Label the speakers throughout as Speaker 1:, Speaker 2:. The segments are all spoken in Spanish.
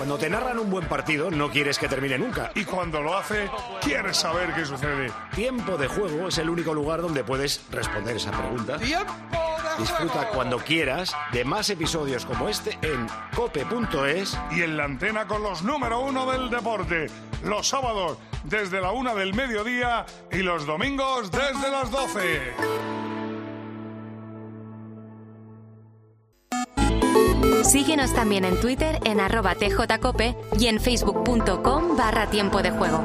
Speaker 1: Cuando te narran un buen partido, no quieres que termine nunca.
Speaker 2: Y cuando lo hace, quieres saber qué sucede.
Speaker 1: Tiempo de Juego es el único lugar donde puedes responder esa pregunta.
Speaker 2: ¡Tiempo de Juego!
Speaker 1: Disfruta cuando quieras de más episodios como este en cope.es
Speaker 2: y en la antena con los número 1 del deporte. Los sábados desde la 1 del mediodía y los domingos desde las 12.
Speaker 3: Síguenos también en Twitter en @tjcope y en facebook.com/tiempo de juego.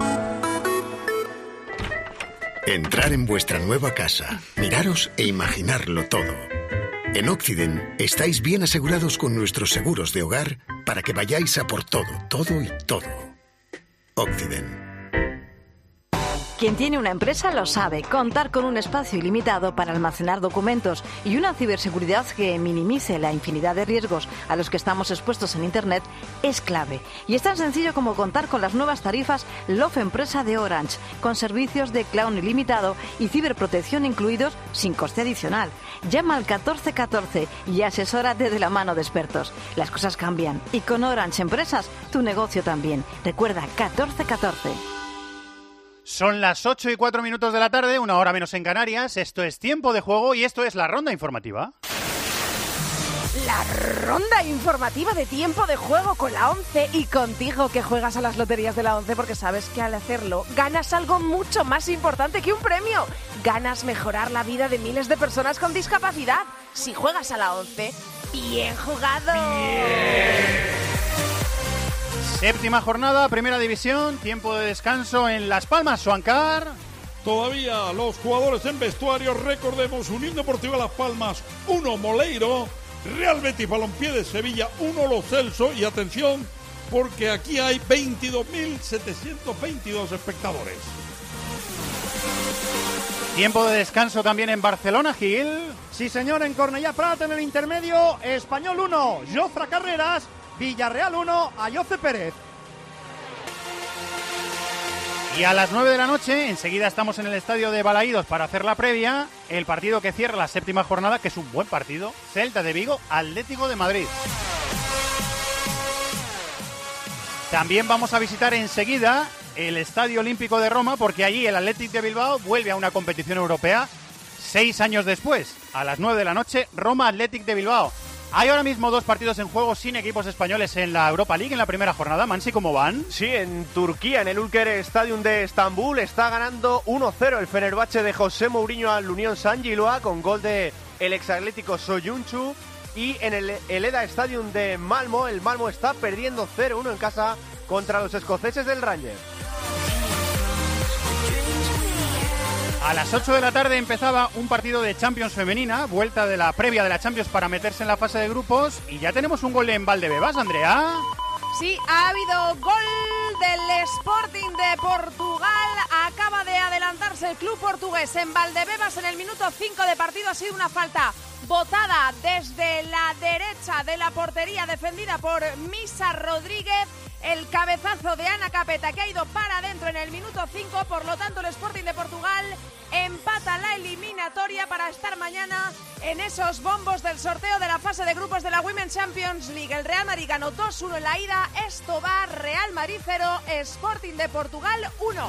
Speaker 4: Entrar en vuestra nueva casa, miraros e imaginarlo todo. En Occident estáis bien asegurados con nuestros seguros de hogar para que vayáis a por todo, todo y todo. Occident.
Speaker 5: Quien tiene una empresa lo sabe. Contar con un espacio ilimitado para almacenar documentos y una ciberseguridad que minimice la infinidad de riesgos a los que estamos expuestos en Internet es clave. Y es tan sencillo como contar con las nuevas tarifas Love Empresa de Orange, con servicios de cloud ilimitado y ciberprotección incluidos sin coste adicional. Llama al 1414 y asesórate de la mano de expertos. Las cosas cambian y con Orange Empresas tu negocio también. Recuerda, 1414.
Speaker 6: Son las 8:04 de la tarde, 1 hora menos en Canarias. Esto es Tiempo de Juego y esto es la ronda informativa.
Speaker 7: La ronda informativa de Tiempo de Juego con la 11 y contigo que juegas a las loterías de la 11 porque sabes que al hacerlo ganas algo mucho más importante que un premio. Ganas mejorar la vida de miles de personas con discapacidad. Si juegas a la 11, bien jugado.
Speaker 6: Bien. Séptima jornada, primera división, tiempo de descanso en Las Palmas, Suancar.
Speaker 8: Todavía los jugadores en vestuario, recordemos, Unión Deportiva Las Palmas 1, Moleiro, Real Betis Balompié de Sevilla 1, Lo Celso, y atención, porque aquí hay 22.722 espectadores.
Speaker 6: Tiempo de descanso también en Barcelona, Gil.
Speaker 9: Sí señor, en Cornellà Prat en el intermedio, Español 1, Jofre Carreras, Villarreal 1, Ayoce Pérez.
Speaker 6: Y a las 9 de la noche, enseguida estamos en el estadio de Balaídos para hacer la previa, el partido que cierra la séptima jornada, que es un buen partido, Celta de Vigo, Atlético de Madrid. También vamos a visitar enseguida el Estadio Olímpico de Roma, porque allí el Athletic de Bilbao vuelve a una competición europea 6 años después. A las 9 de la noche, Roma Athletic de Bilbao. Hay ahora mismo 2 partidos en juego sin equipos españoles en la Europa League en la primera jornada. Mansi, ¿cómo van?
Speaker 10: Sí, en Turquía, en el Ülker Stadium de Estambul, está ganando 1-0 el Fenerbahce de José Mourinho al Unión San Giloa con gol de el exatlético Soyuncu. Y en el Eleda Stadium de Malmo, el Malmo está perdiendo 0-1 en casa contra los escoceses del Rangers.
Speaker 6: A las 8 de la tarde empezaba un partido de Champions femenina, vuelta de la previa de la Champions para meterse en la fase de grupos, y ya tenemos un gol en Valdebebas, Andrea.
Speaker 7: Sí, ha habido gol del Sporting de Portugal. Acaba de adelantarse el club portugués en Valdebebas en el minuto 5 de partido. Ha sido una falta botada desde la derecha de la portería defendida por Misa Rodríguez. El cabezazo de Ana Capeta que ha ido para adentro en el minuto 5. Por lo tanto, el Sporting de Portugal empata la eliminatoria para estar mañana en esos bombos del sorteo de la fase de grupos de la Women's Champions League. El Real Madrid ganó 2-1 en la ida. Esto va Real Madrid 0, Sporting de Portugal 1.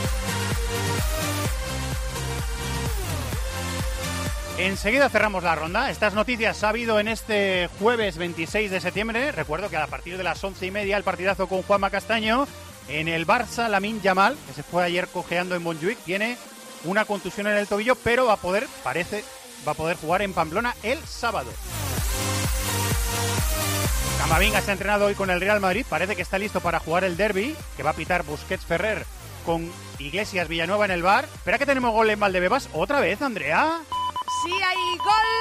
Speaker 6: Enseguida cerramos la ronda. Estas noticias ha habido en este jueves 26 de septiembre. Recuerdo que a partir de las 11:30 el partidazo con Juanma Castaño. En el Barça, Lamine Yamal, que se fue ayer cojeando en Montjuïc, tiene una contusión en el tobillo, pero va a poder jugar en Pamplona el sábado. Camavinga se ha entrenado hoy con el Real Madrid. Parece que está listo para jugar el derbi, que va a pitar Busquets Ferrer con Iglesias Villanueva en el bar. Espera que tenemos gol en Valdebebas. ¿Otra vez, Andrea?
Speaker 7: Sí, hay gol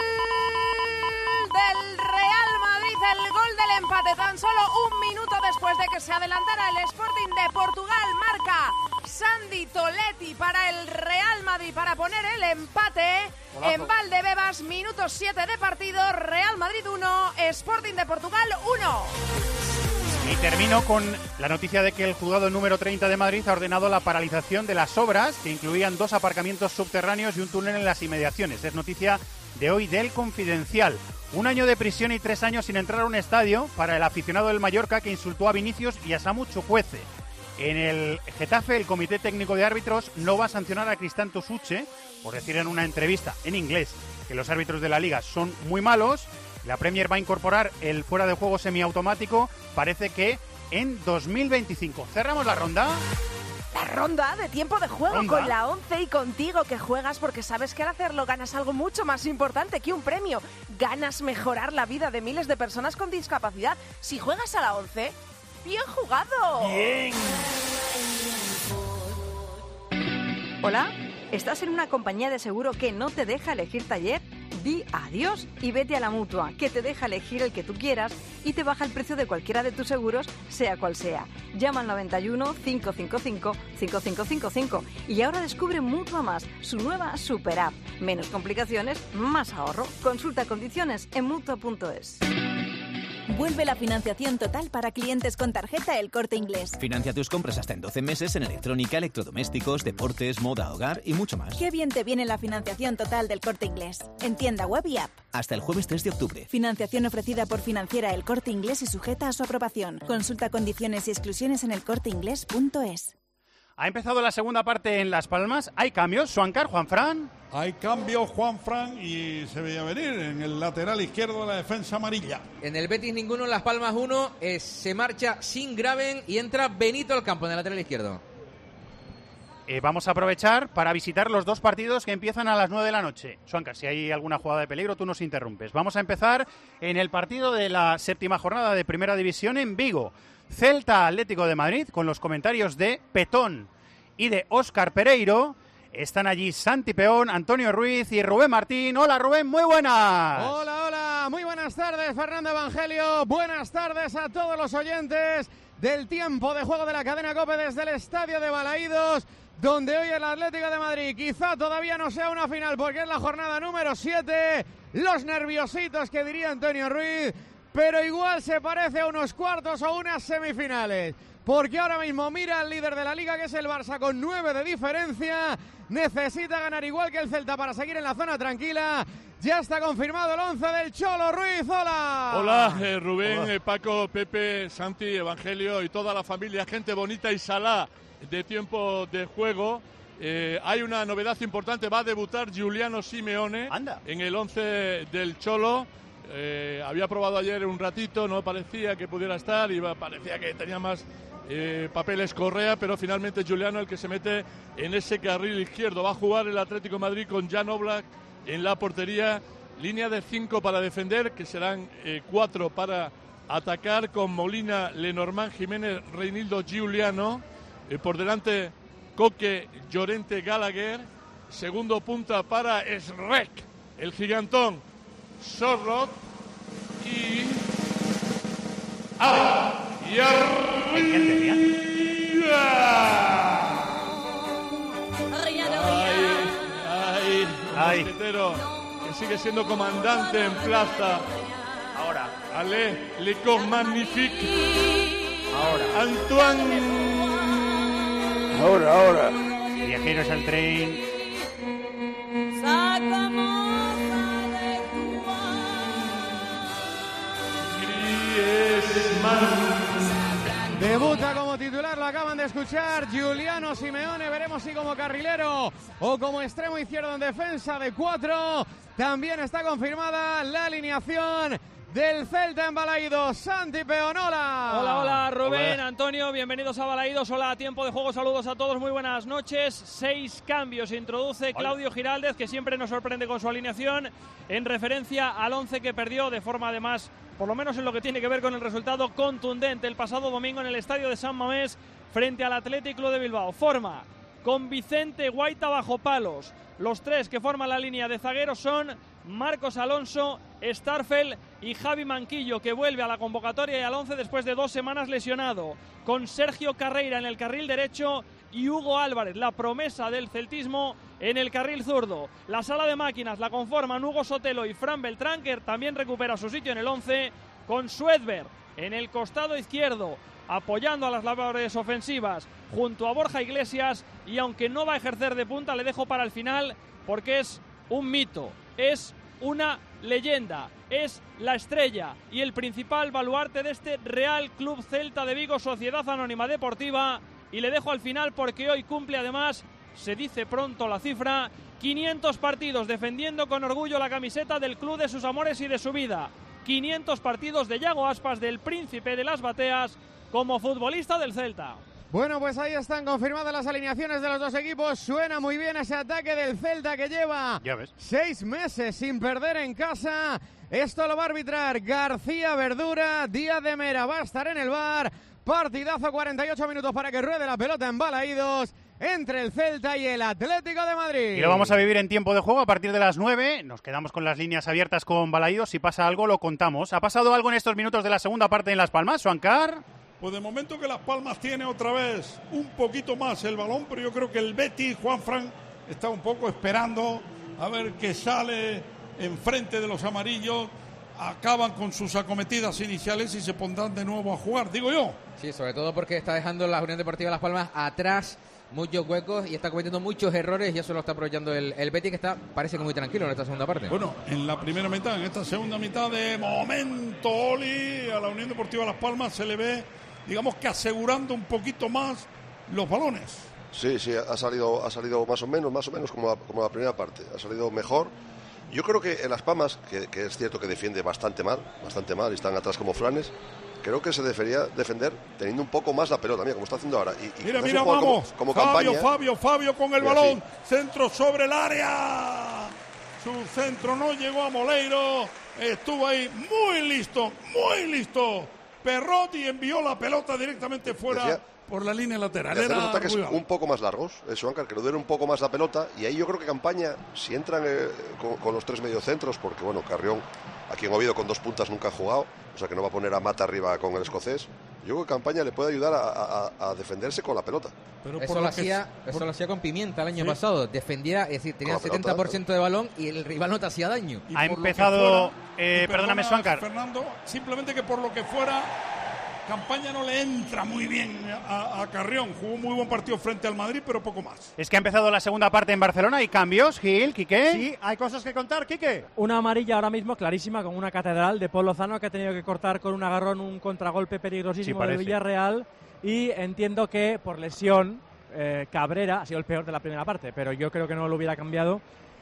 Speaker 7: del Real Madrid, el gol del empate. Tan solo un minuto después de que se adelantara el Sporting de Portugal, marca Sandy Toletti para el Real Madrid para poner el empate. Golazo. En Valdebebas, minuto 7 de partido, Real Madrid 1, Sporting de Portugal 1.
Speaker 6: Y termino con la noticia de que el juzgado número 30 de Madrid ha ordenado la paralización de las obras que incluían 2 aparcamientos subterráneos y un túnel en las inmediaciones. Es noticia de hoy del Confidencial. 1 año de prisión y 3 años sin entrar a un estadio para el aficionado del Mallorca que insultó a Vinicius y a Samu Chukwueze. En el Getafe, el Comité Técnico de Árbitros no va a sancionar a Cristanto Suche por decir en una entrevista en inglés que los árbitros de la Liga son muy malos. La Premier va a incorporar el fuera de juego semiautomático, parece que en 2025. Cerramos la ronda.
Speaker 7: La ronda de tiempo de juego
Speaker 6: ¿Ronda?
Speaker 7: con la 11 y contigo que juegas porque sabes que al hacerlo ganas algo mucho más importante que un premio. Ganas mejorar la vida de miles de personas con discapacidad. Si juegas a la 11, ¡bien jugado!
Speaker 6: Bien.
Speaker 5: Hola, ¿estás en una compañía de seguro que no te deja elegir taller? Di adiós y vete a la Mutua, que te deja elegir el que tú quieras y te baja el precio de cualquiera de tus seguros, sea cual sea. Llama al 91 555 5555 y ahora descubre Mutua Más, su nueva super app. Menos complicaciones, más ahorro. Consulta condiciones en Mutua.es.
Speaker 11: Vuelve la financiación total para clientes con tarjeta El Corte Inglés.
Speaker 12: Financia tus compras hasta en 12 meses en electrónica, electrodomésticos, deportes, moda, hogar y mucho más.
Speaker 11: Qué bien te viene la financiación total del Corte Inglés. En tienda web y app.
Speaker 12: Hasta el jueves 3 de octubre.
Speaker 11: Financiación ofrecida por Financiera El Corte Inglés y sujeta a su aprobación. Consulta condiciones y exclusiones en elcorteinglés.es.
Speaker 6: Ha empezado la segunda parte en Las Palmas. ¿Hay cambios, Suancar, Juanfran?
Speaker 8: Hay cambio, Juanfran, y se veía venir en el lateral izquierdo de la defensa amarilla.
Speaker 13: En el Betis ninguno, en Las Palmas 1, se marcha sin Graven y entra Benito al campo en el lateral izquierdo.
Speaker 6: Vamos a aprovechar para visitar los dos partidos que empiezan a las 9 de la noche. Suancar, si hay alguna jugada de peligro, tú nos interrumpes. Vamos a empezar en el partido de la séptima jornada de Primera División en Vigo. Celta Atlético de Madrid, con los comentarios de Petón y de Óscar Pereiro. Están allí Santi Peón, Antonio Ruiz y Rubén Martín. Hola Rubén, muy buenas.
Speaker 9: Hola, hola, muy buenas tardes Fernando Evangelio. Buenas tardes a todos los oyentes del tiempo de juego de la cadena COPE desde el estadio de Balaídos, donde hoy el Atlético de Madrid quizá todavía no sea una final porque es la jornada número 7. Los nerviositos que diría Antonio Ruiz, pero igual se parece a unos cuartos o unas semifinales, porque ahora mismo mira al líder de la Liga, que es el Barça, con 9 de diferencia. Necesita ganar igual que el Celta para seguir en la zona tranquila. Ya está confirmado el 11 del Cholo Ruiz. ¡Hola!
Speaker 8: Hola, Rubén,
Speaker 9: Hola.
Speaker 8: Paco, Pepe, Santi, Evangelio y toda la familia, gente bonita y salá de tiempo de juego. Hay una novedad importante, va a debutar Giuliano Simeone.
Speaker 6: Anda.
Speaker 8: En el 11 del Cholo. Había probado ayer un ratito, no parecía que pudiera estar, parecía que tenía más papeles Correa, pero finalmente Giuliano el que se mete en ese carril izquierdo. Va a jugar el Atlético de Madrid con Jan Oblak en la portería, línea de 5 para defender, que serán 4 para atacar, con Molina, Lenormand, Jiménez, Reinildo, Giuliano, por delante Coque, Llorente, Gallagher, segundo punta para Srek, el gigantón, Sorloth y
Speaker 6: Ay.
Speaker 8: Mosquetero, que sigue siendo comandante en plaza.
Speaker 6: Ahora.
Speaker 8: Allez, le corps magnifique.
Speaker 6: Ahora.
Speaker 8: Antoine.
Speaker 6: Ahora. Viajeros al tren.
Speaker 9: Debuta como titular, lo acaban de escuchar, Giuliano Simeone. Veremos si como carrilero o como extremo izquierdo en defensa de 4. También está confirmada la alineación del Celta en Balaídos. Santi Peonola.
Speaker 14: Hola, hola Rubén, Antonio, bienvenidos a Balaídos. Hola, tiempo de juego, saludos a todos, muy buenas noches. 6 cambios introduce Claudio Giraldez, que siempre nos sorprende con su alineación, en referencia al 11 que perdió de forma además, por lo menos en lo que tiene que ver con el resultado, contundente el pasado domingo en el estadio de San Mamés frente al Athletic Club de Bilbao. Forma con Vicente Guaita bajo palos. Los 3 que forman la línea de zagueros son Marcos Alonso, Starfel y Javi Manquillo, que vuelve a la convocatoria y al 11 después de 2 semanas lesionado, con Sergio Carreira en el carril derecho y Hugo Álvarez, la promesa del celtismo, en el carril zurdo. La sala de máquinas la conforman Hugo Sotelo y Fran Beltrán, que también recupera su sitio en el 11, con Suedberg en el costado izquierdo, apoyando a las labores ofensivas junto a Borja Iglesias, y aunque no va a ejercer de punta, le dejo para el final porque es un mito, es una leyenda, es la estrella y el principal baluarte de este Real Club Celta de Vigo, Sociedad Anónima Deportiva. Y le dejo al final porque hoy cumple, además, se dice pronto la cifra, 500 partidos defendiendo con orgullo la camiseta del club de sus amores y de su vida. 500 partidos de Yago Aspas, del príncipe de las bateas, como futbolista del Celta.
Speaker 9: Bueno, pues ahí están confirmadas las alineaciones de los dos equipos. Suena muy bien ese ataque del Celta que lleva 6 meses sin perder en casa. Esto lo va a arbitrar García Verdura. Díaz de Mera va a estar en el VAR. Partidazo, 48 minutos para que ruede la pelota en Balaídos entre el Celta y el Atlético de Madrid.
Speaker 6: Y lo vamos a vivir en tiempo de juego a partir de las 9. Nos quedamos con las líneas abiertas con Balaídos. Si pasa algo, lo contamos. ¿Ha pasado algo en estos minutos de la segunda parte en Las Palmas, Suancar?
Speaker 8: Pues de momento que Las Palmas tiene otra vez un poquito más el balón, pero yo creo que el Betis, Juanfran, está un poco esperando a ver qué sale enfrente de los amarillos. Acaban con sus acometidas iniciales y se pondrán de nuevo a jugar, digo yo.
Speaker 13: Sí, sobre todo porque está dejando la Unión Deportiva Las Palmas atrás muchos huecos y está cometiendo muchos errores y eso lo está aprovechando el Betis, que parece que muy tranquilo en esta segunda parte.
Speaker 8: Bueno, en la primera mitad, en esta segunda mitad, de momento, Oli, a la Unión Deportiva Las Palmas se le ve, digamos que asegurando un poquito más los balones.
Speaker 15: Sí, ha salido más o menos como la primera parte, ha salido mejor. Yo creo que en Las Palmas, que es cierto que defiende bastante mal, y están atrás como flanes, creo que se debería defender teniendo un poco más la pelota, mira, como está haciendo ahora.
Speaker 8: Mira, vamos,
Speaker 15: como
Speaker 8: Fabio con el
Speaker 15: mira,
Speaker 8: balón,
Speaker 15: sí.
Speaker 8: Centro sobre el área. Su centro no llegó a Moleiro, estuvo ahí muy listo. Perrotti envió la pelota directamente fuera por la línea lateral.
Speaker 15: Hacer los ataques un poco más largos, que le dure un poco más la pelota, y ahí yo creo que Campaña, si entran con los 3 mediocentros, porque bueno, Carrión, aquí en Oviedo con 2 puntas nunca ha jugado, o sea que no va a poner a Mata arriba con el escocés, yo creo que Campaña le puede ayudar a defenderse con la pelota.
Speaker 13: Pero eso lo hacía con Pimienta el año pasado, defendía, es decir, tenía 70% de balón y el rival no te hacía daño.
Speaker 6: Ha empezado, perdóname, Suancar.
Speaker 8: Fernando, simplemente que por lo que fuera, Campaña no le entra muy bien a Carrión. Jugó un muy buen partido frente al Madrid, pero poco más.
Speaker 6: Es que ha empezado la segunda parte en Barcelona. ¿Hay cambios, Gil, Quique?
Speaker 16: Sí, hay cosas que contar, Quique. Una amarilla ahora mismo clarísima con una catedral de Paul Lozano, que ha tenido que cortar con un agarrón un contragolpe peligrosísimo del Villarreal. Y entiendo que por lesión Cabrera ha sido el peor de la primera parte, pero yo creo que no lo hubiera cambiado.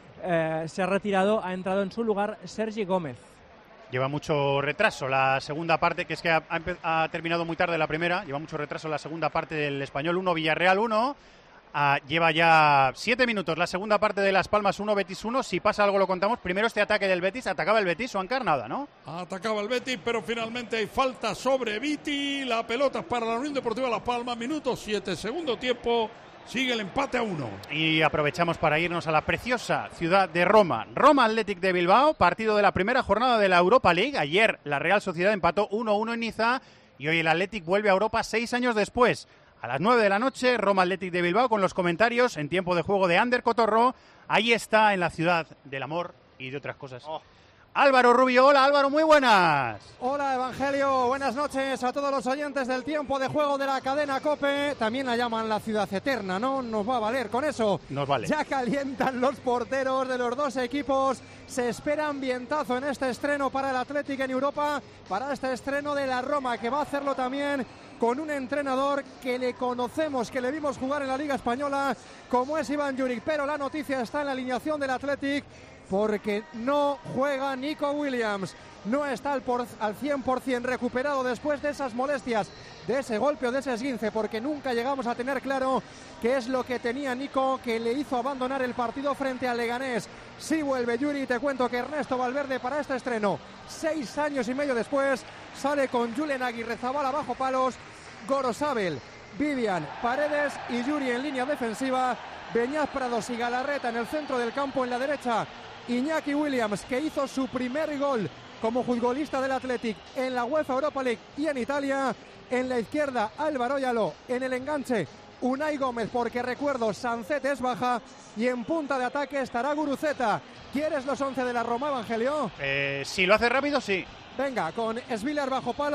Speaker 16: Se ha retirado, ha entrado en su lugar Sergi Gómez.
Speaker 6: Lleva mucho retraso la segunda parte, que es que ha terminado muy tarde la primera. Lleva mucho retraso la segunda parte del Español 1, Villarreal 1. Lleva ya 7 minutos la segunda parte de Las Palmas 1, Betis 1. Si pasa algo lo contamos. Primero este ataque del Betis. Atacaba el Betis, Suancar, nada, ¿no?
Speaker 8: Atacaba el Betis, pero finalmente hay falta sobre Viti. La pelota es para la Unión Deportiva Las Palmas. Minuto 7, segundo tiempo. Sigue el empate a 1.
Speaker 6: Y aprovechamos para irnos a la preciosa ciudad de Roma. Roma Athletic de Bilbao, partido de la primera jornada de la Europa League. Ayer la Real Sociedad empató 1-1 en Niza y hoy el Athletic vuelve a Europa 6 años después. A las 9 de la noche, Roma Athletic de Bilbao con los comentarios en tiempo de juego de Ander Cotorro. Ahí está, en la ciudad del amor y de otras cosas. Álvaro Rubio. Hola, Álvaro, muy buenas.
Speaker 16: Hola, Evangelio, buenas noches a todos los oyentes del tiempo de juego de la cadena COPE. También la llaman la ciudad eterna, ¿no? Nos va a valer con eso.
Speaker 6: Nos vale.
Speaker 16: Ya calientan los porteros de los dos equipos. Se espera ambientazo en este estreno para el Athletic en Europa, para este estreno de la Roma, que va a hacerlo también con un entrenador que le conocemos, que le vimos jugar en la Liga Española, como es Iván Juric. Pero la noticia está en la alineación del Athletic, porque no juega Nico Williams, no está al 100% recuperado después de esas molestias, de ese golpe o de ese esguince, porque nunca llegamos a tener claro qué es lo que tenía Nico, que le hizo abandonar el partido frente al Leganés. Sí vuelve Yuri, te cuento que Ernesto Valverde para este estreno, 6 años y medio después, sale con Julen Aguirrezabala bajo palos, Gorosabel, Vivian, Paredes y Yuri en línea defensiva, Beñat Prados y Galarreta en el centro del campo. En la derecha, Iñaki Williams, que hizo su primer gol como futbolista del Athletic en la UEFA Europa League y en Italia. En la izquierda, Álvaro Yaló. En el enganche, Unai Gómez, porque recuerdo, Sancet es baja. Y en punta de ataque estará Guruceta. ¿Quieres los 11 de la Roma, Evangelio?
Speaker 6: Si lo hace rápido, sí.
Speaker 16: Venga, con Svilar bajo palos,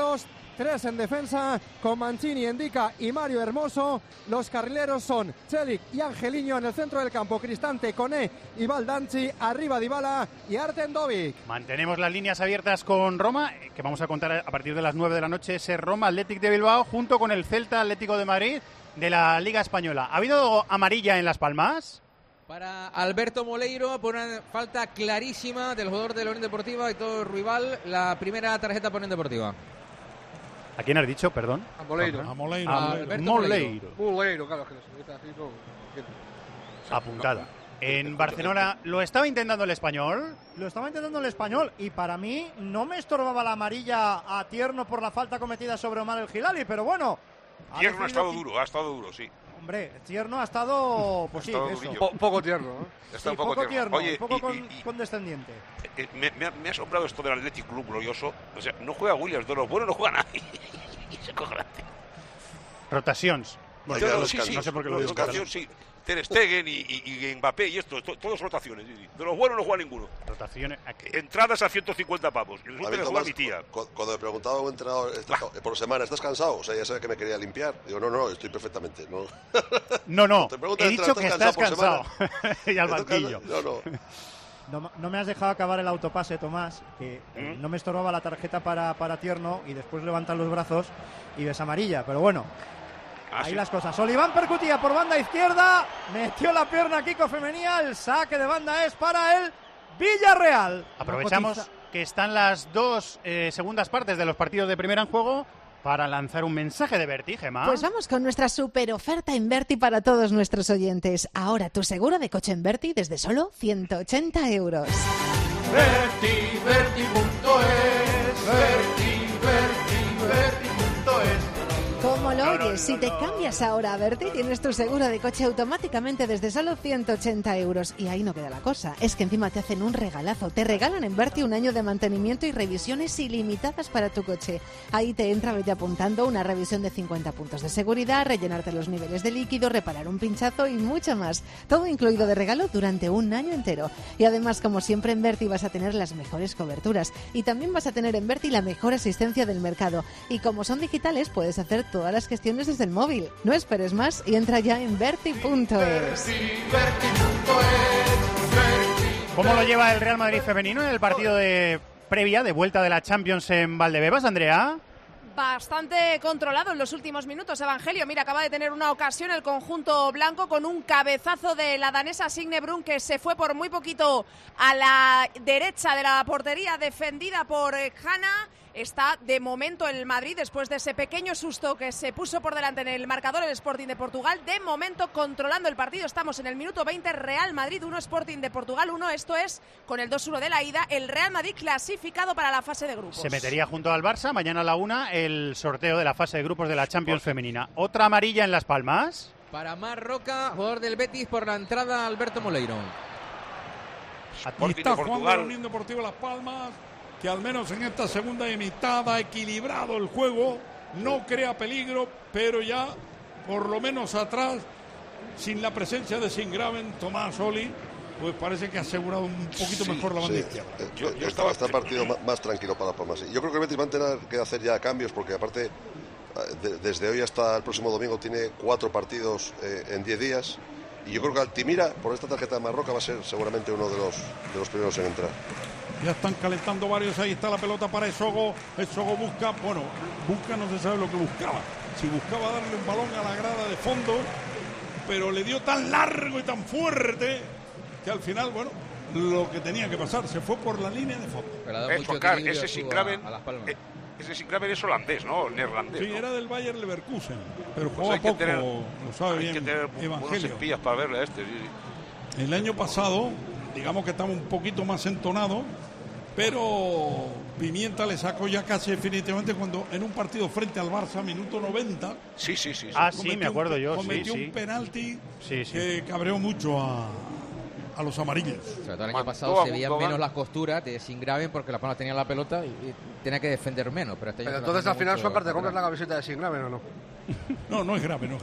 Speaker 16: 3 en defensa, con Mancini, Endika y Mario Hermoso. Los carrileros son Celik y Angeliño en el centro del campo, Cristante, Koné y Baldanzi, arriba Dybala y Artem Dovik.
Speaker 6: Mantenemos las líneas abiertas con Roma, que vamos a contar a partir de las 9 de la noche, ese Roma Athletic de Bilbao, junto con el Celta Atlético de Madrid de la Liga Española. ¿Ha habido amarilla en Las Palmas?
Speaker 13: Para Alberto Moleiro, por una falta clarísima del jugador de la Unión Deportiva y todo rival, la primera tarjeta por Unión Deportiva.
Speaker 6: ¿A quién has dicho, perdón?
Speaker 17: A Moleiro.
Speaker 8: A Moleiro.
Speaker 6: Moleiro,
Speaker 17: claro, que se grita así, no.
Speaker 6: Apuntada. En Barcelona, ¿lo estaba intentando el Español?
Speaker 18: Lo estaba intentando el Español y para mí no me estorbaba la amarilla a Tierno por la falta cometida sobre Omar El Hilali, pero bueno.
Speaker 19: Tierno ha estado duro, sí.
Speaker 18: Hombre, Tierno ha estado, pues sí, eso.
Speaker 17: Un poco tierno, ¿no?
Speaker 19: Está
Speaker 18: sí,
Speaker 19: un poco tierno. Oye,
Speaker 18: un poco condescendiente.
Speaker 19: Me ha asombrado esto del Athletic Club glorioso. O sea, no juega Williams, de los buenos no juega nadie. Y se coge grande.
Speaker 6: Rotaciones.
Speaker 19: Bueno, no sé por qué lo digo. Rotación, sí. Ter Stegen y Mbappé y esto, todas rotaciones. De los buenos no juega ninguno.
Speaker 6: Rotaciones.
Speaker 19: Entradas a 150 pavos. Y resulta que juega mi tía.
Speaker 15: Cuando me preguntaba a un entrenador por semana, ¿estás cansado? O sea, ya sabe que me quería limpiar. Digo, no, estoy perfectamente.
Speaker 6: No. He dicho que estás cansado. Y al banquillo.
Speaker 18: No me has dejado acabar el autopase, Tomás, que no me estorbaba la tarjeta para Tierno y después levantan los brazos y ves amarilla, pero bueno. Ahí las cosas. Oliván percutía por banda izquierda, metió la pierna Kiko Femenía, el saque de banda es para el Villarreal.
Speaker 6: Aprovechamos que están las dos segundas partes de los partidos de primera en juego para lanzar un mensaje de Berti, Gemma.
Speaker 20: Pues vamos con nuestra super oferta en Berti para todos nuestros oyentes. Ahora tu seguro de coche en Berti desde solo 180 euros.
Speaker 8: Berti.es, Berti.es.
Speaker 20: Como lo oyes, si te cambias ahora a Berti, tienes tu seguro de coche automáticamente desde solo 180 euros. Y ahí no queda la cosa, es que encima te hacen un regalazo. Te regalan en Berti un año de mantenimiento y revisiones ilimitadas para tu coche. Ahí te entra, vete apuntando, una revisión de 50 puntos de seguridad, rellenarte los niveles de líquido, reparar un pinchazo y mucho más. Todo incluido de regalo durante un año entero. Y además, como siempre, en Berti vas a tener las mejores coberturas. Y también vas a tener en Berti la mejor asistencia del mercado. Y como son digitales, puedes hacer todas las gestiones desde el móvil. No esperes más y entra ya en Berti.es.
Speaker 6: ¿Cómo lo lleva el Real Madrid femenino en el partido de previa de vuelta de la Champions en Valdebebas, Andrea?
Speaker 7: Bastante controlado en los últimos minutos, Evangelio. Mira, acaba de tener una ocasión el conjunto blanco con un cabezazo de la danesa Signe Brun, que se fue por muy poquito a la derecha de la portería defendida por Hanna. Está de momento el Madrid, después de ese pequeño susto que se puso por delante en el marcador el Sporting de Portugal, de momento controlando el partido. Estamos en el minuto 20, Real Madrid 1, Sporting de Portugal 1. Esto es, con el 2-1 de la ida, el Real Madrid clasificado para la fase de grupos.
Speaker 6: Se metería junto al Barça mañana a la 1 el sorteo de la fase de grupos de la Champions femenina. ¿Otra amarilla en Las Palmas?
Speaker 13: Para Mar Roca, jugador del Betis, por la entrada Alberto Moleiro.
Speaker 8: Aquí está jugando la Unión Deportiva Las Palmas, que al menos en esta segunda mitad ha equilibrado el juego, no crea peligro, pero ya por lo menos atrás, sin la presencia de Singraven, Tomás Oli, pues parece que ha asegurado un poquito mejor la banda izquierda.
Speaker 15: Está el partido más tranquilo para Palmas. Yo creo que el Betis va a tener que hacer ya cambios, porque aparte desde hoy hasta el próximo domingo tiene 4 partidos en 10 días. Y yo creo que Altimira, por esta tarjeta de Marroca, va a ser seguramente uno de los primeros en entrar.
Speaker 8: Ya están calentando varios, ahí está la pelota para Esogo. Esogo busca, no se sabe lo que buscaba. Si buscaba darle un balón a la grada de fondo, pero le dio tan largo y tan fuerte que al final, lo que tenía que pasar, se fue por la línea de fondo.
Speaker 19: Ese Singraven es holandés, ¿no? Neerlandés.
Speaker 8: Sí, ¿no? Era del Bayer Leverkusen, pero jugaba poco, lo sabe bien.
Speaker 19: Hay que tener buenos espías para verle a este.
Speaker 8: El año pasado, digamos que estaba un poquito más entonado, pero Pimienta le sacó ya casi definitivamente cuando en un partido frente al Barça, minuto 90.
Speaker 19: Sí.
Speaker 6: Me acuerdo yo.
Speaker 8: Cometió un penalti que cabreó mucho a los amarillos.
Speaker 13: Sobre todo el año pasado se veían menos las costuras de Singraven porque la Palma tenía la pelota y tenía que defender menos. Pero entonces
Speaker 17: al final Suárez te compras la camiseta de Singraven, ¿o no?
Speaker 8: No es grave.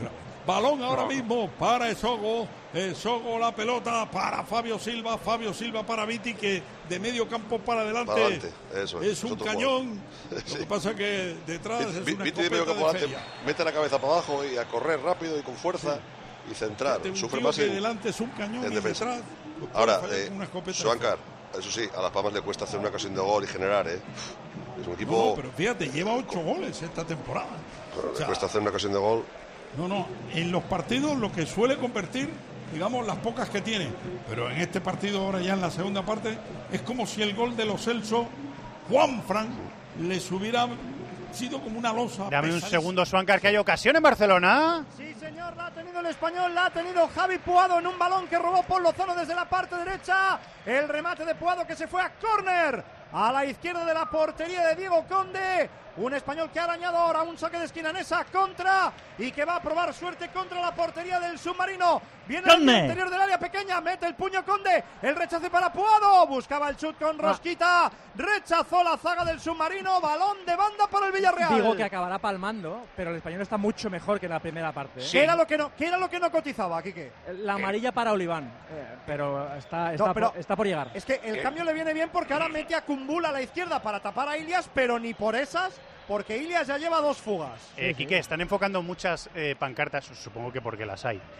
Speaker 8: Balón ahora mismo para Esogo. Esogo la pelota para Fabio Silva para Viti, que de medio campo para adelante,
Speaker 15: Eso
Speaker 8: es un cañón.
Speaker 15: Sí.
Speaker 8: Lo que pasa que detrás es una
Speaker 15: Viti de medio
Speaker 8: escopeta
Speaker 15: campo
Speaker 8: de
Speaker 15: adelante,
Speaker 8: feria.
Speaker 15: mete la cabeza para abajo y a correr rápido y con fuerza y centrar.
Speaker 8: Un
Speaker 15: Sufre
Speaker 8: tío
Speaker 15: más
Speaker 8: que
Speaker 15: en
Speaker 8: delante es un cañón
Speaker 15: en
Speaker 8: y
Speaker 15: defensa.
Speaker 8: detrás lo puede
Speaker 15: Ahora,
Speaker 8: fallar con una escopeta de
Speaker 15: Suancar, eso sí, a Las Palmas le cuesta hacer una ocasión de gol y generar, Es un equipo...
Speaker 8: No, pero fíjate, lleva 8 goles esta temporada.
Speaker 15: Pero
Speaker 8: O
Speaker 15: le
Speaker 8: sea,
Speaker 15: cuesta hacer una ocasión de gol.
Speaker 8: No, en los partidos lo que suele convertir, digamos, las pocas que tiene, pero en este partido ahora ya en la segunda parte es como si el gol de Lo Celso, Juanfran, les hubiera sido como una losa.
Speaker 6: Dame un
Speaker 8: pesadísima.
Speaker 6: segundo, Suancar, que hay ocasión en Barcelona.
Speaker 18: Sí, señor, la ha tenido el español, la ha tenido Javi Puado en un balón que robó Paul Lozano desde la parte derecha. El remate de Puado que se fue a córner a la izquierda de la portería de Diego Conde. Un español que ha arañado ahora un saque de esquina en esa contra y que va a probar suerte contra la portería del Submarino. Viene al interior del área pequeña, mete el puño Conde, el rechace para Puado, buscaba el chut con Rosquita, rechazó la zaga del Submarino, balón de banda para el Villarreal.
Speaker 21: Digo que acabará palmando, pero el español está mucho mejor que en la primera parte.
Speaker 18: ¿Qué era lo que no cotizaba, Quique?
Speaker 21: La amarilla para Oliván, pero está por llegar.
Speaker 18: Es que el cambio le viene bien porque ahora mete a Kumbul a la izquierda para tapar a Ilias, pero ni por esas, porque Ilias ya lleva 2 fugas.
Speaker 6: Quique, están enfocando muchas pancartas, supongo que porque las hay,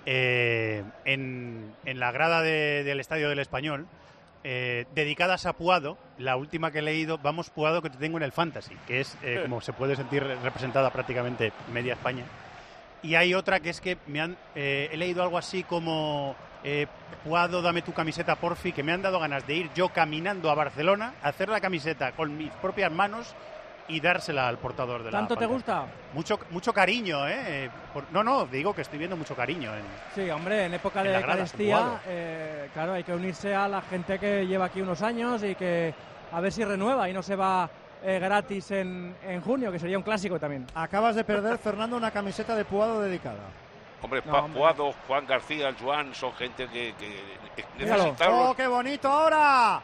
Speaker 6: en la grada del Estadio del Español, dedicadas a Puado. La última que he leído, vamos Puado que te tengo en el Fantasy, que es como se puede sentir representada prácticamente media España. Y hay otra que es que he leído algo así como Puado, dame tu camiseta porfi, que me han dado ganas de ir yo caminando a Barcelona, hacer la camiseta con mis propias manos y dársela al portador de la
Speaker 21: ¿Tanto te
Speaker 6: pancarta.
Speaker 21: gusta?
Speaker 6: Mucho cariño, ¿eh? No, digo que estoy viendo mucho cariño.
Speaker 21: Sí, hombre, en época
Speaker 6: en
Speaker 21: de
Speaker 6: la grada,
Speaker 21: carestía, claro, hay que unirse a la gente que lleva aquí unos años y que a ver si renueva y no se va gratis en junio, que sería un clásico también.
Speaker 18: Acabas de perder, Fernando, una camiseta de Puado dedicada.
Speaker 19: Hombre,
Speaker 21: No, hombre.
Speaker 19: Puado, Juan García, Joan, son gente que
Speaker 18: Míralo.
Speaker 19: necesitaron...
Speaker 18: ¡Oh, qué bonito ahora!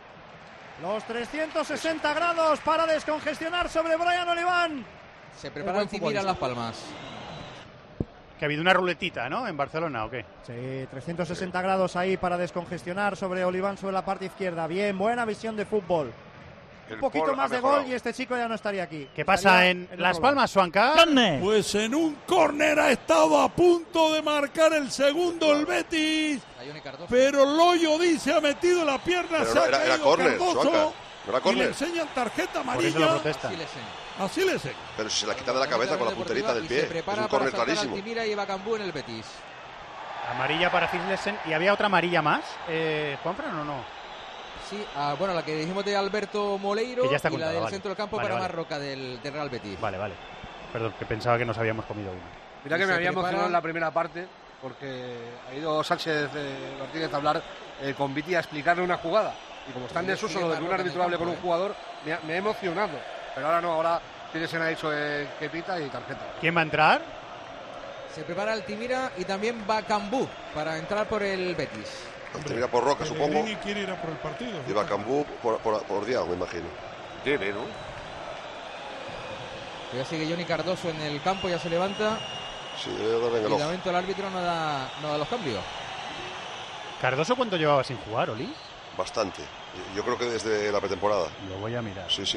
Speaker 18: Los 360 grados para descongestionar sobre Brian Oliván.
Speaker 13: Se prepara el Cimira en Las Palmas.
Speaker 6: Que ha habido una ruletita, ¿no? En Barcelona, ¿o qué?
Speaker 18: Sí, 360 grados ahí para descongestionar sobre Oliván sobre la parte izquierda. Bien, buena visión de fútbol. Un poquito
Speaker 19: Paul
Speaker 18: más
Speaker 19: ha
Speaker 18: de gol
Speaker 19: mejorado.
Speaker 18: y este chico ya no estaría aquí.
Speaker 6: ¿Qué pasa en Las Palmas, Suancar?
Speaker 8: Pues en un córner ha estado a punto de marcar el segundo el Betis. Pero Loyo se ha metido la pierna,
Speaker 15: Pero
Speaker 8: se ha
Speaker 15: era
Speaker 8: caído
Speaker 15: córner,
Speaker 8: Cardoso,
Speaker 15: Suancar. No era
Speaker 8: y le
Speaker 15: córner.
Speaker 8: enseñan tarjeta
Speaker 6: Por eso lo
Speaker 8: amarilla.
Speaker 6: protesta.
Speaker 8: Así le enseña.
Speaker 15: Pero si se la quita de la cabeza con la punterita del
Speaker 13: Y
Speaker 15: pie.
Speaker 13: se
Speaker 15: Es
Speaker 13: prepara
Speaker 15: un
Speaker 13: para
Speaker 15: córner
Speaker 13: sacar al
Speaker 15: clarísimo.
Speaker 13: Cimira y Bacambú en el Betis.
Speaker 6: Amarilla para Fislesen. ¿Y había otra amarilla más, Juanfran, o no?
Speaker 13: Sí, bueno, la que dijimos de Alberto Moleiro
Speaker 6: Que ya está
Speaker 13: y la
Speaker 6: contada,
Speaker 13: del
Speaker 6: vale.
Speaker 13: centro del campo
Speaker 6: Vale,
Speaker 13: para
Speaker 6: vale.
Speaker 13: Marroca del Real Betis.
Speaker 6: Vale. Perdón, que pensaba que nos habíamos comido una.
Speaker 17: Mira que me había emocionado en la primera parte, porque ha ido Sánchez Martínez a hablar con Viti a explicarle una jugada. Y como está en desuso lo de que un árbitro hable con un jugador, me ha emocionado. Pero ahora no, ahora Tiresen ha dicho que pita y tarjeta.
Speaker 6: ¿Quién va a entrar?
Speaker 13: Se prepara Altimira y también Bacambú para entrar por el Betis.
Speaker 15: Altimira por Roca, supongo.
Speaker 8: Pellegrini quiere ir a por el partido.
Speaker 15: Y Bacambú por Diao, me imagino.
Speaker 19: Debe, ¿no?
Speaker 13: Ya sigue Johnny Cardoso en el campo, ya se levanta.
Speaker 15: Sí, debe dar en
Speaker 13: Y
Speaker 15: el
Speaker 13: de
Speaker 15: ojo.
Speaker 13: momento el árbitro no da los cambios.
Speaker 6: ¿Cardoso cuánto llevaba sin jugar, Oli?
Speaker 15: Bastante. Yo creo que desde la pretemporada.
Speaker 6: Lo voy a mirar.
Speaker 15: Sí.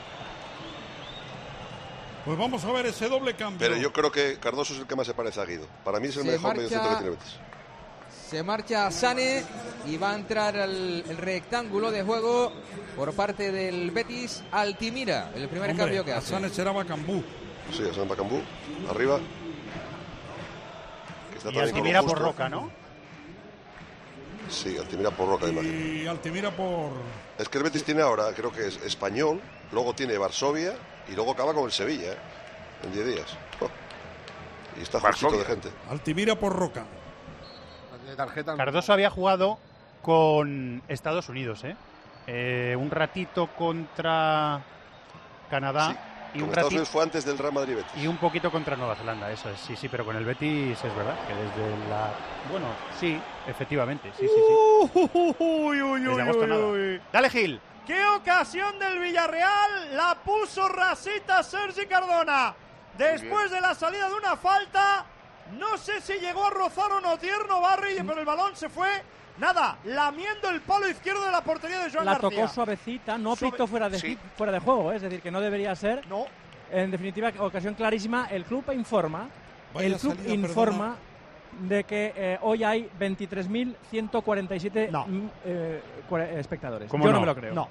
Speaker 8: Pues vamos a ver ese doble cambio.
Speaker 15: Pero yo creo que Cardoso es el que más se parece a Guido. Para mí es el
Speaker 13: Se
Speaker 15: mejor
Speaker 13: marcha-
Speaker 15: mediocentro que tiene Betis.
Speaker 13: Se marcha Sane y va a entrar el rectángulo de juego por parte del Betis Altimira. El primer
Speaker 8: Hombre,
Speaker 13: cambio que hace.
Speaker 8: Hassan será Bacambú.
Speaker 15: Sí, es en Bacambú. Arriba. Que está
Speaker 6: Y
Speaker 15: también con
Speaker 6: Altimira
Speaker 15: lo
Speaker 6: por
Speaker 15: justo.
Speaker 6: Roca, ¿no?
Speaker 15: Sí, Altimira por Roca, imagino.
Speaker 8: Y Altimira por...
Speaker 15: Es que el Betis tiene ahora, creo que es Español, luego tiene Varsovia y luego acaba con el Sevilla, en 10 días. Oh. Y está justito de gente.
Speaker 8: Altimira por Roca.
Speaker 17: De tarjeta.
Speaker 6: Cardoso había jugado con Estados Unidos, un ratito contra Canadá y
Speaker 15: Con
Speaker 6: un
Speaker 15: Estados
Speaker 6: ratito
Speaker 15: Unidos fue antes del Real Madrid Betis.
Speaker 6: y un poquito contra Nueva Zelanda, eso es, sí, pero con el Betis es verdad que desde la... Bueno, sí, efectivamente, sí. Desde agosto nada. Dale, Gil.
Speaker 18: ¡Qué ocasión del Villarreal! La puso rasita Sergi Cardona. Después de la salida de una falta, No sé si llegó a rozar o no Tierno Barry, pero el balón se fue, nada, lamiendo el palo izquierdo de la portería de Joan García.
Speaker 21: La tocó suavecita, no pitó fuera de juego, es decir, que no debería ser.
Speaker 18: No.
Speaker 21: En definitiva, ocasión clarísima. El club informa, de que hoy hay 23.147 espectadores. Yo no me lo creo.
Speaker 18: No.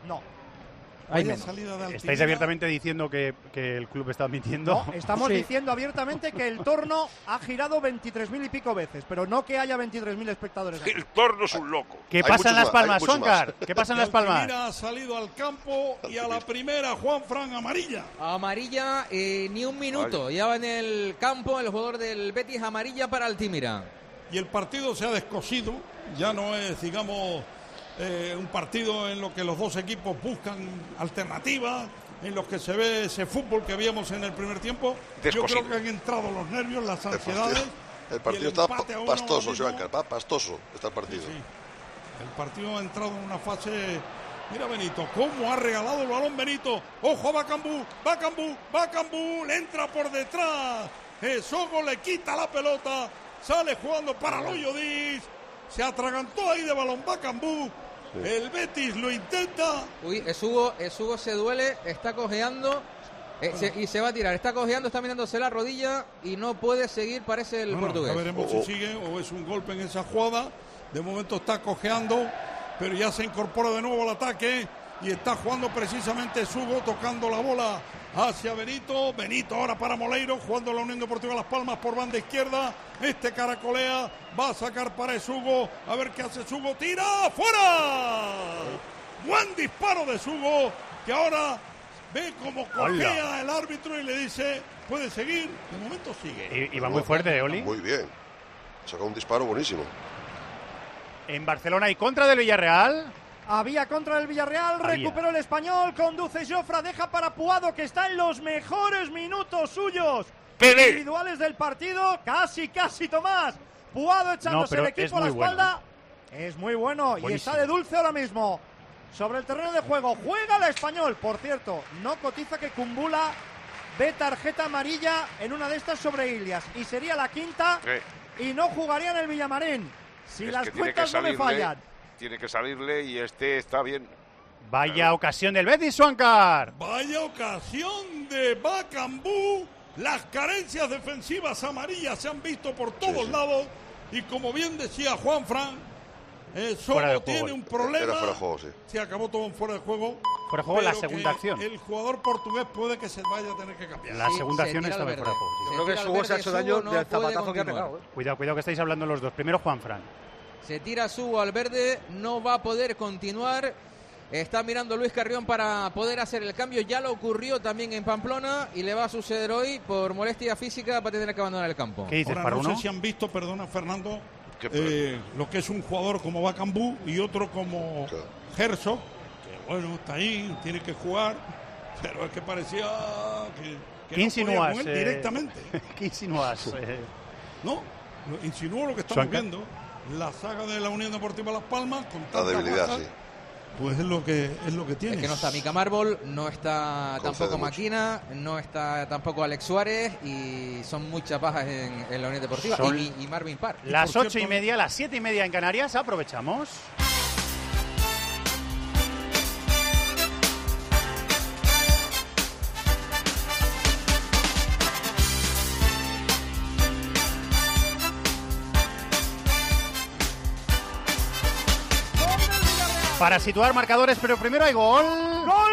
Speaker 6: ¿Estáis abiertamente diciendo que el club está mintiendo?
Speaker 18: No, estamos diciendo abiertamente que el torno ha girado 23.000 y pico veces, pero no que haya 23.000 espectadores aquí.
Speaker 19: El torno es un loco.
Speaker 6: ¿Qué pasa en Las Palmas, Juancar? ¿Qué pasa en Las Palmas?
Speaker 8: Altimira ha salido al campo y a la primera, Juanfran, amarilla.
Speaker 13: Amarilla, ni un minuto. Ya va en el campo el jugador del Betis, amarilla para Altimira.
Speaker 8: Y el partido se ha descosido, ya no es, digamos, un partido en lo que los dos equipos buscan alternativas, en los que se ve ese fútbol que veíamos en el primer tiempo. Yo creo que han entrado los nervios, las ansiedades.
Speaker 15: El partido está pastoso, Joancar, pastoso está el partido.
Speaker 8: Sí. El partido ha entrado en una fase. Mira Benito, cómo ha regalado el balón Benito. Ojo a Bakambu, le entra por detrás. Sogo le quita la pelota, sale jugando para Loyo Diz. Se atragantó ahí de balón Bakambu. El Betis lo intenta.
Speaker 13: Uy, Esugo se duele, está cojeando y se va a tirar. Está cojeando, está mirándose la rodilla y no puede seguir, parece el portugués.
Speaker 8: Ya veremos si sigue o es un golpe en esa jugada. De momento está cojeando, pero ya se incorpora de nuevo al ataque y está jugando precisamente Esugo, tocando la bola hacia Benito. Benito ahora para Moleiro, jugando la Unión Deportiva Las Palmas por banda izquierda. Caracolea, va a sacar para Esugo, a ver qué hace Esugo, tira, ¡fuera! Buen disparo de Esugo, que ahora ve como cojea el árbitro y le dice, puede seguir, de momento sigue.
Speaker 6: Y va muy fuerte, Oli.
Speaker 15: Muy bien, saca un disparo buenísimo.
Speaker 6: En Barcelona hay contra del Villarreal.
Speaker 18: Había contra el Villarreal, recuperó el Español, conduce Jofra, deja para Puado, que está en los mejores minutos suyos individuales del partido. Casi Tomás. Puado echándose el equipo a la espalda. Es muy bueno. Buenísimo. Y está de dulce ahora mismo sobre el terreno de juego. Juega el Español. Por cierto, no cotiza que Kumbula ve tarjeta amarilla en una de estas sobre Ilias. Y sería la quinta y no jugaría en el Villamarín. Si las cuentas no me fallan.
Speaker 19: Tiene que salirle y está bien.
Speaker 6: Vaya ocasión del Betis, Juancar.
Speaker 8: Vaya ocasión de Bakambu. Las carencias defensivas amarillas se han visto por todos lados. Y como bien decía Juanfran, Sogo tiene un problema.
Speaker 15: Era fuera de juego,
Speaker 8: Se acabó todo en fuera de juego.
Speaker 6: Fuera de juego la segunda acción.
Speaker 8: El jugador portugués puede que se vaya a tener que cambiar.
Speaker 6: La segunda acción estaba fuera de juego.
Speaker 17: Yo creo que Sogo se ha hecho daño del zapatazo que ha pegado.
Speaker 6: Cuidado que estáis hablando los dos. Primero Juanfran.
Speaker 13: Se tira Subo al verde, no va a poder continuar. Está mirando Luis Carrión para poder hacer el cambio. Ya lo ocurrió también en Pamplona y le va a suceder hoy por molestia física para tener que abandonar el campo.
Speaker 6: ¿Qué dices,
Speaker 8: Ahora, no sé si han visto, perdona Fernando, lo que es un jugador como Bakambu y otro como Herzog, que bueno, está ahí, tiene que jugar, pero es que parecía que
Speaker 6: ¿Qué insinúas?
Speaker 8: No podía con él directamente.
Speaker 6: ¿Qué insinúas?
Speaker 8: No, insinúo lo que estamos viendo. La saga de la Unión Deportiva Las Palmas con
Speaker 15: la debilidad,
Speaker 8: bajas, pues es lo que tiene.
Speaker 13: Es que no está Mica Mármol, no está tampoco Maquina, no está tampoco Alex Suárez y son muchas bajas en la Unión Deportiva y Marvin Parr.
Speaker 6: Las 8:30, las 7:30 en Canarias, aprovechamos. Para situar marcadores, pero primero hay gol.
Speaker 18: ¡Gol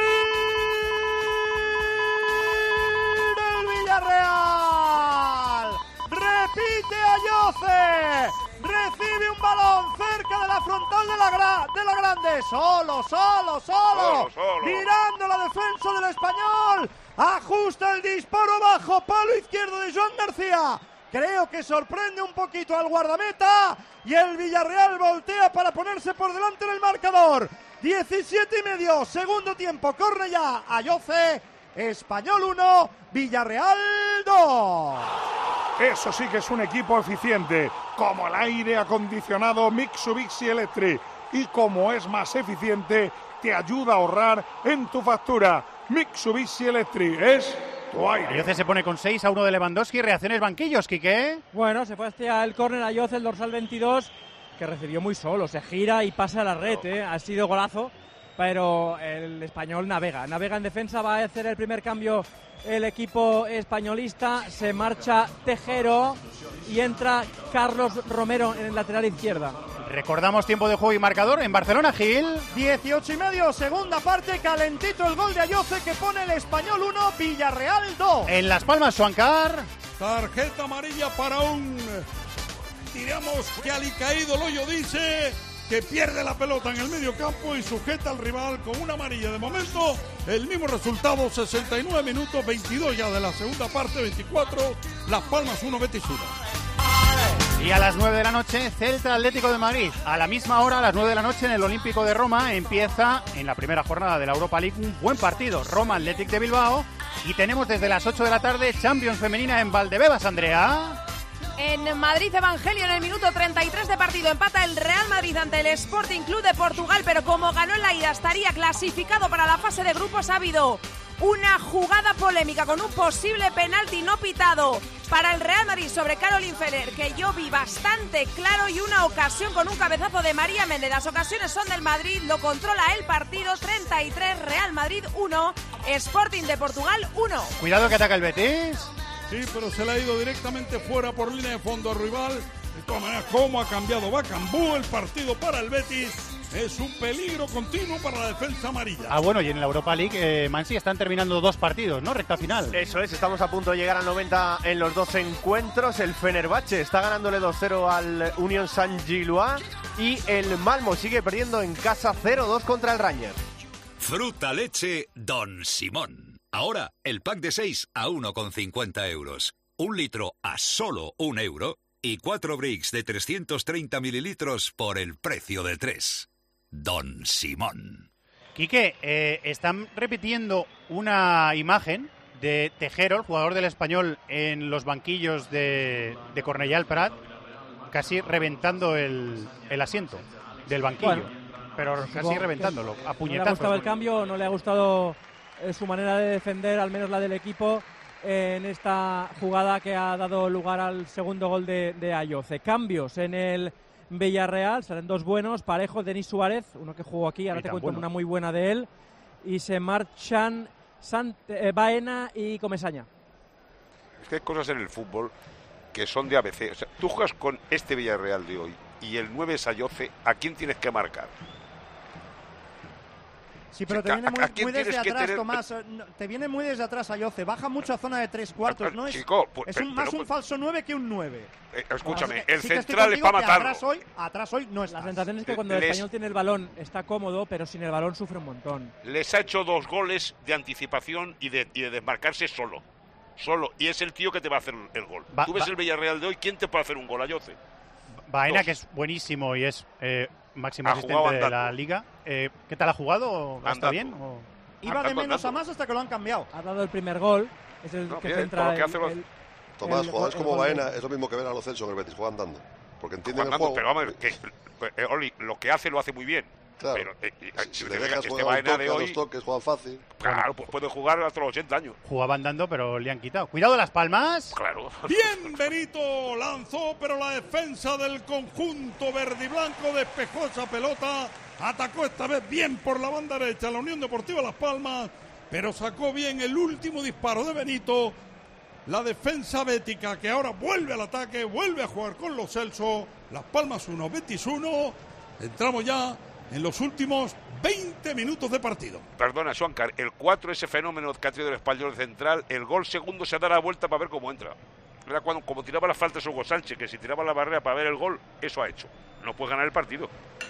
Speaker 18: del Villarreal! Repite Ayoce. Recibe un balón cerca de la frontal de la Grande. Solo. Mirando la defensa del Español. Ajusta el disparo bajo palo izquierdo de Joan García. Creo que sorprende un poquito al guardameta y el Villarreal voltea para ponerse por delante en el marcador. 17:30, segundo tiempo, corre ya Ayoce, Español 1, Villarreal 2.
Speaker 2: Eso sí que es un equipo eficiente, como el aire acondicionado Mitsubishi Electric. Y como es más eficiente, te ayuda a ahorrar en tu factura. Mitsubishi Electric es
Speaker 6: Ayoce se pone con 6-1 de Lewandowski. Reacciones banquillos, Quique.
Speaker 21: Bueno, se fue hacia el córner Ayoce, el dorsal 22, que recibió muy solo. Se gira y pasa a la red, Ha sido golazo, pero el español navega en defensa. Va a hacer el primer cambio el equipo españolista. Se marcha Tejero y entra Carlos Romero en el lateral izquierda.
Speaker 6: Recordamos tiempo de juego y marcador en Barcelona, Gil.
Speaker 18: 18,5, segunda parte, calentito el gol de Ayoce que pone el Español 1, Villarreal 2.
Speaker 6: En Las Palmas, Suancar.
Speaker 8: Tarjeta amarilla para un, digamos que alicaído Loyo dice que pierde la pelota en el medio campo y sujeta al rival con una amarilla. De momento, el mismo resultado, 69 minutos, 22 ya de la segunda parte, 24, Las Palmas 1, Betis 1.
Speaker 6: Y a las 9 de la noche, Celta Atlético de Madrid. A la misma hora, a las 9 de la noche, en el Olímpico de Roma, empieza en la primera jornada de la Europa League un buen partido. Roma Athletic de Bilbao. Y tenemos desde las 8 de la tarde Champions Femenina en Valdebebas, Andrea.
Speaker 7: En Madrid Evangelio, en el minuto 33 de partido, empata el Real Madrid ante el Sporting Club de Portugal, pero como ganó en la ida, estaría clasificado para la fase de grupos. Ha habido una jugada polémica con un posible penalti no pitado para el Real Madrid sobre Caroline Feller, que yo vi bastante claro, y una ocasión con un cabezazo de María Méndez. Las ocasiones son del Madrid, lo controla el partido. 33, Real Madrid 1, Sporting de Portugal 1.
Speaker 6: Cuidado que ataca el Betis.
Speaker 8: Sí, pero se le ha ido directamente fuera por línea de fondo al rival. De todas maneras, cómo ha cambiado Bacambú el partido para el Betis. Es un peligro continuo para la defensa amarilla.
Speaker 6: Ah, bueno, y en la Europa League, Mansi, están terminando 2 partidos, ¿no? Recta final.
Speaker 10: Eso es, estamos a punto de llegar al 90 en los 2 encuentros. El Fenerbahce está ganándole 2-0 al Union Saint-Gilloise y el Malmo sigue perdiendo en casa 0-2 contra el Rangers.
Speaker 1: Fruta leche Don Simón. Ahora, el pack de 6 a 1,50 euros. 1 litro a solo 1 euro y 4 bricks de 330 mililitros por el precio de 3. Don Simón.
Speaker 6: Quique, están repitiendo una imagen de Tejero, el jugador del Español, en los banquillos de Cornellà al Prat, casi reventando el asiento del banquillo. Bueno, pero casi reventándolo, a puñetazos.
Speaker 21: No le ha gustado el cambio, no le ha gustado su manera de defender, al menos la del equipo, en esta jugada que ha dado lugar al segundo gol de Ayoce. Cambios en el Villarreal, salen 2 buenos, Parejo, Denis Suárez, uno que jugó aquí, ahora te cuento una muy buena de él, y se marchan Baena y Comesaña.
Speaker 19: Es que hay cosas en el fútbol que son de ABC. O sea, tú juegas con este Villarreal de hoy y el 9 es Ayoce, ¿a quién tienes que marcar?
Speaker 18: Sí, pero te viene muy desde atrás, Tomás. Te viene muy desde atrás Ayoce. Baja mucho a zona de 3/4. No es,
Speaker 19: chico,
Speaker 18: es más un falso 9 que un 9.
Speaker 19: Escúchame, el central es para matarlo.
Speaker 18: Atrás hoy no está.
Speaker 21: La sensación es que cuando el Español tiene el balón está cómodo, pero sin el balón sufre un montón.
Speaker 19: Les ha hecho 2 goles de anticipación y de desmarcarse solo. Y es el tío que te va a hacer el gol. Tú ves el Villarreal de hoy, ¿quién te puede hacer un gol, Ayoce?
Speaker 6: Baena, que es buenísimo y es máximo asistente de la Liga. ¿Qué tal ha jugado? ¿Está bien?
Speaker 18: Iba de menos a más hasta que lo han cambiado.
Speaker 21: Ha dado el primer gol. Es el que centra
Speaker 15: Tomás, jugadores como Baena es lo mismo que ver a Lo Celso en el Betis, juegan dando. Porque entienden el juego.
Speaker 19: Pero vamos, Oli, lo que hace lo hace muy bien.
Speaker 15: Claro.
Speaker 19: Pero
Speaker 15: si le dejas jugar los toques, juegan fácil.
Speaker 19: Claro, pues puede jugar hasta los 80 años.
Speaker 6: Jugaban dando, pero le han quitado. Cuidado Las Palmas.
Speaker 19: Claro.
Speaker 8: Bien, Benito lanzó, pero la defensa del conjunto verde y blanco despejó esa pelota. Atacó esta vez bien por la banda derecha la Unión Deportiva Las Palmas, pero sacó bien el último disparo de Benito. La defensa bética, que ahora vuelve al ataque, vuelve a jugar con Lo Celso. Las Palmas 1, Betis 1. Entramos ya en los últimos 20 minutos de partido.
Speaker 19: Perdona, Suancar, el 4, ese fenómeno que ha tenido el Español central, el gol segundo se da la vuelta para ver cómo entra. Era cuando, como tiraba las faltas Hugo Sánchez, que si tiraba la barrera para ver el gol, eso ha hecho. No puede ganar el partido.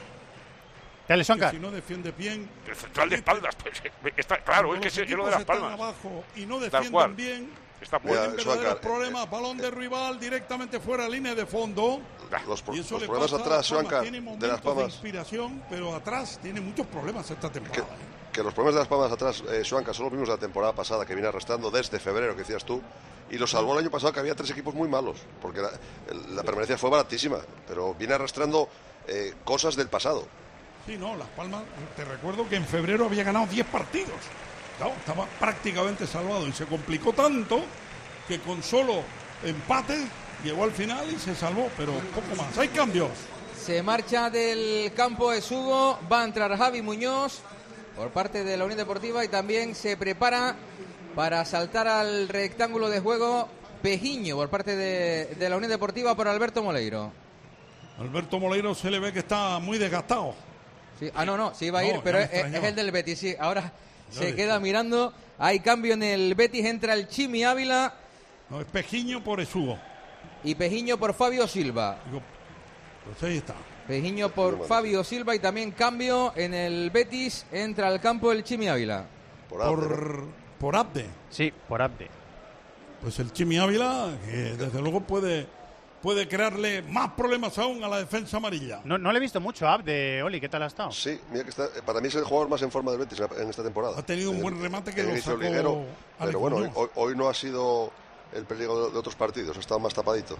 Speaker 6: Dale, Suancar.
Speaker 8: Si no defiende bien...
Speaker 19: El central de espaldas, pues, está claro, es que es lo de Las Palmas.
Speaker 8: Abajo y no defienden bien.
Speaker 19: Está muy bien.
Speaker 8: Verdaderos problemas, balón de rival directamente fuera de línea de fondo.
Speaker 15: Los problemas atrás, Suancar, de Las Palmas.
Speaker 8: De inspiración, pero atrás tiene muchos problemas esta temporada.
Speaker 15: Que los problemas de Las Palmas atrás, Suancar, son los mismos de la temporada pasada, que viene arrastrando desde febrero, que decías tú. Y lo salvó el año pasado, que había 3 equipos muy malos, porque la permanencia fue baratísima, pero viene arrastrando cosas del pasado.
Speaker 8: Sí, no, Las Palmas, te recuerdo que en febrero había ganado 10 partidos. Claro, estaba prácticamente salvado y se complicó tanto que con solo empate llegó al final y se salvó, pero poco más. Hay cambios.
Speaker 13: Se marcha del campo de Sugo, va a entrar Javi Muñoz por parte de la Unión Deportiva y también se prepara para saltar al rectángulo de juego Pejiño por parte de la Unión Deportiva por Alberto Moleiro.
Speaker 8: Alberto Moleiro se le ve que está muy desgastado.
Speaker 13: Sí, sí iba a ir, pero es el del Betis, sí. Ahora se queda mirando. Hay cambio en el Betis, entra el Chimi Ávila.
Speaker 8: No, es Pejiño por Esugo.
Speaker 13: Y Pejiño por Fabio Silva.
Speaker 8: Pues ahí está.
Speaker 13: Pejiño por Fabio Silva y también cambio en el Betis, entra al campo el Chimi Ávila.
Speaker 8: Por Abde.
Speaker 6: Sí, por Abde.
Speaker 8: Pues el Chimi Ávila, que desde luego puede crearle más problemas aún a la defensa amarilla.
Speaker 6: No le he visto mucho a Abde, Oli, ¿qué tal ha estado?
Speaker 15: Sí, mira que para mí es el jugador más en forma del Betis en esta temporada.
Speaker 8: Ha tenido un buen remate que lo sacó
Speaker 15: ligero, pero bueno,
Speaker 8: Muñoz.
Speaker 15: hoy no ha sido el peligro de otros partidos, ha estado más tapadito.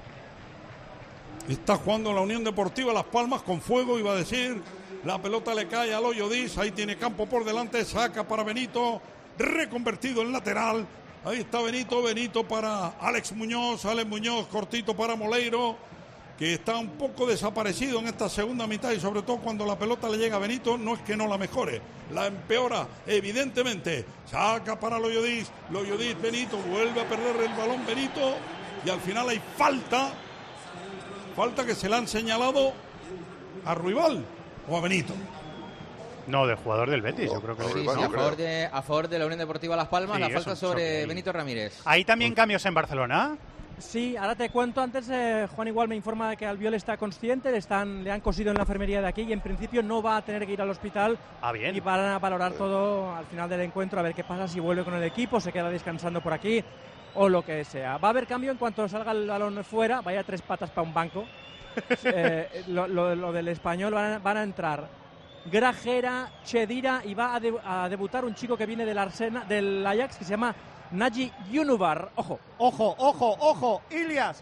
Speaker 8: Está jugando la Unión Deportiva Las Palmas con fuego, iba a decir. La pelota le cae al Hoyodis, ahí tiene campo por delante, saca para Benito, reconvertido en lateral. Ahí está Benito para Alex Muñoz cortito para Moleiro, que está un poco desaparecido en esta segunda mitad y sobre todo cuando la pelota le llega a Benito, no es que no la mejore, la empeora evidentemente. Saca para Loyodis, Benito, vuelve a perder el balón Benito y al final hay falta que se le han señalado a Ruibal o a Benito.
Speaker 6: No, del jugador del Betis, yo creo que
Speaker 13: sí, a favor de la Unión Deportiva Las Palmas, sí, la falta sobre Benito Ramírez.
Speaker 6: ¿Hay también cambios en Barcelona?
Speaker 21: Sí, ahora te cuento. Antes Juan igual me informa de que Albiol está consciente, le han cosido en la enfermería de aquí y en principio no va a tener que ir al hospital.
Speaker 6: Bien.
Speaker 21: Y van a valorar todo al final del encuentro, a ver qué pasa, si vuelve con el equipo, se queda descansando por aquí o lo que sea. Va a haber cambio en cuanto salga el balón fuera, vaya 3 patas para un banco. Lo del Español van a entrar Grajera, Chedira y va a debutar un chico que viene del Ajax que se llama Naji Yunubar.
Speaker 18: Ojo, Ilias,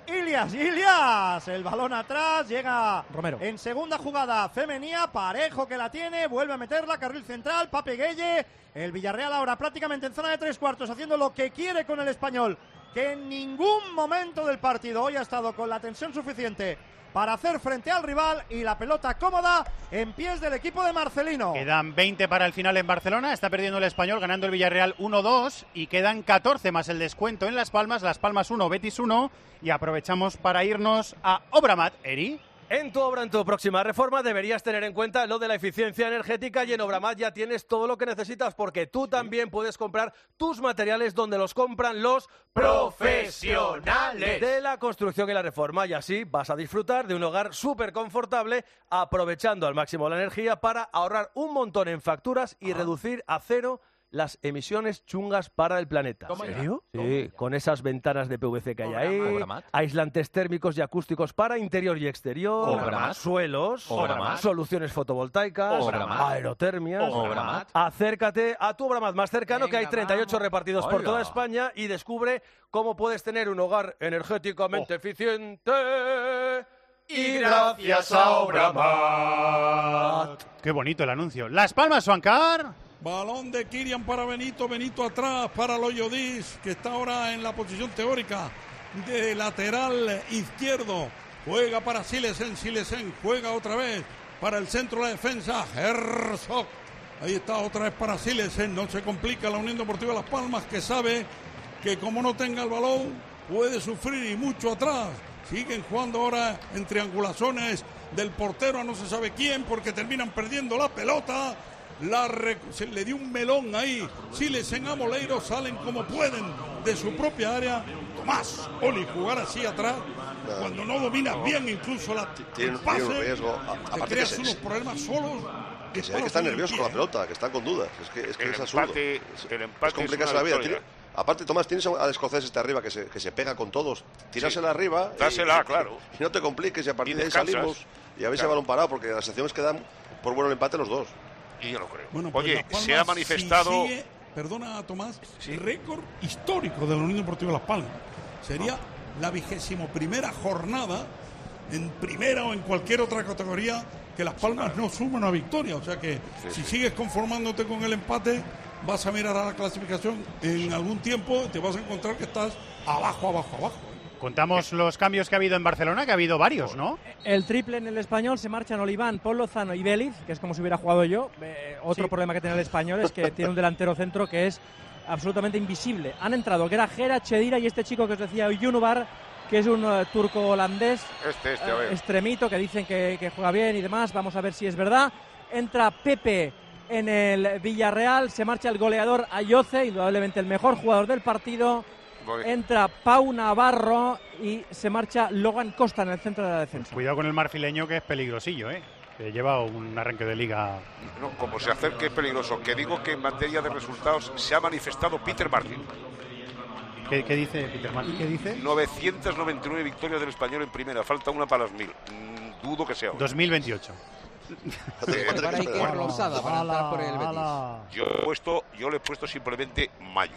Speaker 18: el balón atrás, llega
Speaker 21: Romero.
Speaker 18: En segunda jugada femenina, Parejo que la tiene, vuelve a meterla, carril central, Pape Gueye, el Villarreal ahora prácticamente en zona de 3/4 haciendo lo que quiere con el Español, que en ningún momento del partido hoy ha estado con la tensión suficiente para hacer frente al rival y la pelota cómoda en pies del equipo de Marcelino.
Speaker 6: Quedan 20 para el final en Barcelona, está perdiendo el Español, ganando el Villarreal 1-2 y quedan 14 más el descuento en Las Palmas 1, Betis 1 y aprovechamos para irnos a Obramat, Eri.
Speaker 3: En tu obra, en tu próxima reforma, deberías tener en cuenta lo de la eficiencia energética y en Obramat ya tienes todo lo que necesitas porque tú también puedes comprar tus materiales donde los compran los profesionales de la construcción y la reforma y así vas a disfrutar de un hogar súper confortable aprovechando al máximo la energía para ahorrar un montón en facturas y reducir a cero las emisiones chungas para el planeta.
Speaker 6: ¿En serio?
Speaker 3: Sí, con esas ventanas de PVC que hay ahí, aislantes térmicos y acústicos para interior y exterior, suelos, soluciones fotovoltaicas, aerotermias. Acércate a tu Obramat más cercano, que hay 38 repartidos por toda España y descubre cómo puedes tener un hogar energéticamente eficiente. Y gracias a Obramat.
Speaker 6: Qué bonito el anuncio. Las Palmas, Suancar.
Speaker 8: Balón de Kirian para Benito atrás para Loyodis, que está ahora en la posición teórica de lateral izquierdo. Juega para Silesen, juega otra vez para el centro de la defensa, Herzog. Ahí está otra vez para Silesen, no se complica la Unión Deportiva Las Palmas, que sabe que como no tenga el balón puede sufrir y mucho atrás. Siguen jugando ahora en triangulaciones del portero a no se sabe quién porque terminan perdiendo la pelota. Se le dio un melón ahí. Silesen a Moleiro, salen como pueden de su propia área. Tomás Oli, jugar así atrás cuando no dominas bien incluso el pase,
Speaker 15: tiene un riesgo.
Speaker 8: te creas unos problemas solos.
Speaker 15: Que se ve que está nervioso con la pelota, que está con dudas. Es que es absurdo.
Speaker 19: El empate
Speaker 15: es complicarse la vida. Aparte, Tomás, tienes al escocés este arriba que se pega con todos. Tírasela arriba.
Speaker 19: Dásela, claro.
Speaker 15: Y no te compliques y a partir de ahí salimos y habéis el balón parado porque las acciones que dan por bueno el empate los dos.
Speaker 19: Y yo lo creo.
Speaker 8: Bueno, pues
Speaker 19: oye, se ha manifestado...
Speaker 8: Perdona, Tomás, récord histórico de la Unión Deportiva Las Palmas. Sería la 21ª jornada en primera o en cualquier otra categoría que Las Palmas no suma una victoria. O sea que si sigues conformándote con el empate, vas a mirar a la clasificación en algún tiempo y te vas a encontrar que estás abajo.
Speaker 6: Contamos los cambios que ha habido en Barcelona, que ha habido varios, ¿no?
Speaker 21: El triple en el Español, se marchan Oliván, Paul Lozano y Vélez, que es como si hubiera jugado yo. Otro problema que tiene el Español es que tiene un delantero centro que es absolutamente invisible. Han entrado Grajera, Chedira y este chico que os decía, Yunubar, que es un turco holandés,
Speaker 19: a ver.
Speaker 21: extremito, que dicen que juega bien y demás. Vamos a ver si es verdad. Entra Pepe en el Villarreal, se marcha el goleador Ayoce, indudablemente el mejor jugador del partido. Entra Pau Navarro y se marcha Logan Costa en el centro de la defensa.
Speaker 6: Cuidado con el marfileño, que es peligrosillo, que lleva un arranque de liga.
Speaker 19: No, como se acerque es peligroso. Que digo que en materia de resultados se ha manifestado Peter Martin.
Speaker 6: ¿Qué dice Peter Martin? ¿Qué dice?
Speaker 19: 999 victorias del Español en primera, falta una para las 1000. Dudo que sea hoy.
Speaker 6: 2028.
Speaker 13: Para Iker Losada, para entrar por el Betis.
Speaker 19: Yo le he puesto simplemente mayo.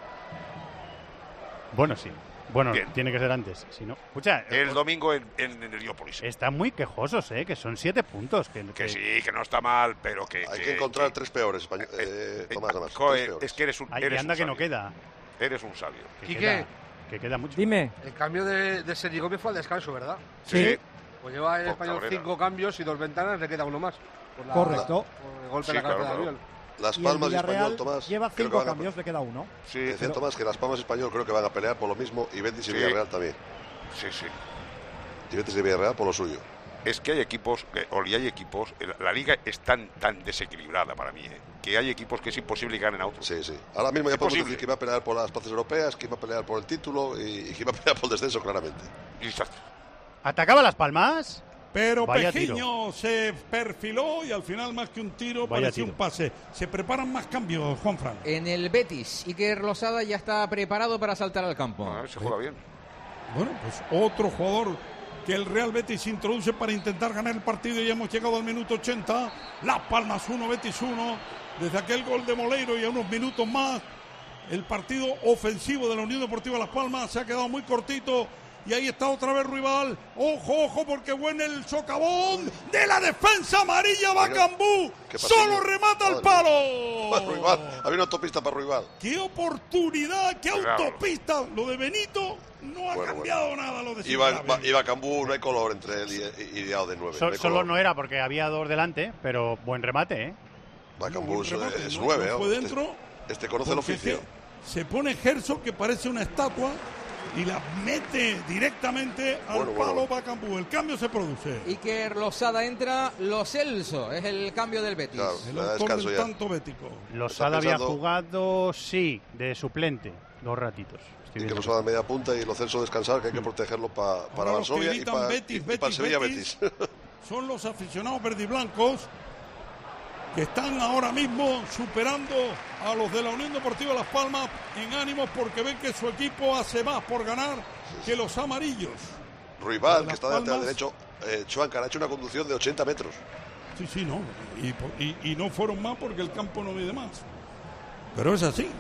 Speaker 6: Bueno, sí. Bueno, bien. Tiene que ser antes. Si no, escucha,
Speaker 19: el domingo en Heliópolis.
Speaker 6: Están muy quejosos, que son 7 puntos.
Speaker 19: Que sí, que no está mal, pero que...
Speaker 15: Hay que encontrar 3 peores, Tomás, nada más.
Speaker 19: Es que eres un
Speaker 6: anda un
Speaker 19: que
Speaker 6: sabio. No queda.
Speaker 19: Eres un sabio.
Speaker 6: Que queda mucho.
Speaker 21: Dime.
Speaker 17: El cambio de Sergi Gómez fue al descanso, ¿verdad?
Speaker 19: Sí.
Speaker 17: Pues lleva el Español 5 cambios y 2 ventanas, le queda uno más.
Speaker 18: Correcto.
Speaker 17: Por el golpe en la cabeza de Ariel.
Speaker 15: Las Palmas y Español, Tomás.
Speaker 18: Lleva 5 cambios, le queda uno.
Speaker 15: Sí, decía Tomás que Las Palmas y Español creo que van a pelear por lo mismo, y Betis y Villarreal también.
Speaker 19: Sí.
Speaker 15: Y Betis y Villarreal por lo suyo.
Speaker 19: Es que hay equipos, la liga es tan desequilibrada para mí, que hay equipos que es imposible que ganen a otros.
Speaker 15: Sí. Ahora mismo ya podemos decir que va a pelear por las plazas europeas, que va a pelear por el título y que va a pelear por el descenso, claramente.
Speaker 6: ¿Atacaba Las Palmas?
Speaker 8: Pero
Speaker 6: Vaya
Speaker 8: Pejiño
Speaker 6: tiro.
Speaker 8: se perfiló y al final, más que un tiro, pareció un pase. Se preparan más cambios, Juanfran.
Speaker 13: En el Betis, Iker Losada ya está preparado para saltar al campo.
Speaker 19: Se juega bien.
Speaker 8: Bueno, pues otro jugador que el Real Betis introduce para intentar ganar el partido. Ya hemos llegado al minuto 80. Las Palmas 1, Betis 1. Desde aquel gol de Moleiro y a unos minutos más, el partido ofensivo de la Unión Deportiva Las Palmas se ha quedado muy cortito. Y ahí está otra vez Ruibal. Ojo, porque bueno el socavón de la defensa amarilla. Bacambú solo remata al palo.
Speaker 15: Ruibal, había una autopista para Ruibal.
Speaker 8: ¡Qué oportunidad! ¡Qué autopista! Lo de Benito no ha cambiado nada. Lo de
Speaker 15: y Bacambú, no hay color entre él y Diao de 9.
Speaker 6: Solo no era porque había 2 delante, pero buen remate,
Speaker 15: Bacambú es 9.
Speaker 8: Fue dentro.
Speaker 15: Este conoce el oficio.
Speaker 8: Se pone Herzog, que parece una estatua, y la mete directamente al palo Bacambú. El cambio se produce.
Speaker 13: Iker Losada entra, Lo Celso es el cambio del Betis.
Speaker 15: Claro,
Speaker 8: el autor del tanto bético.
Speaker 6: Losada había jugado, de suplente, 2 ratitos.
Speaker 15: Y que Losada media punta y Lo Celso descansar, que hay que protegerlo para Varsovia y para Sevilla Betis.
Speaker 8: Son los aficionados verdiblancos que están ahora mismo superando a los de la Unión Deportiva Las Palmas en ánimos, porque ven que su equipo hace más por ganar que los amarillos.
Speaker 15: Ruibal, que está delante derecho, Chuancar ha hecho una conducción de 80 metros.
Speaker 8: Sí, no. Y no fueron más porque el campo no mide más. Pero es así.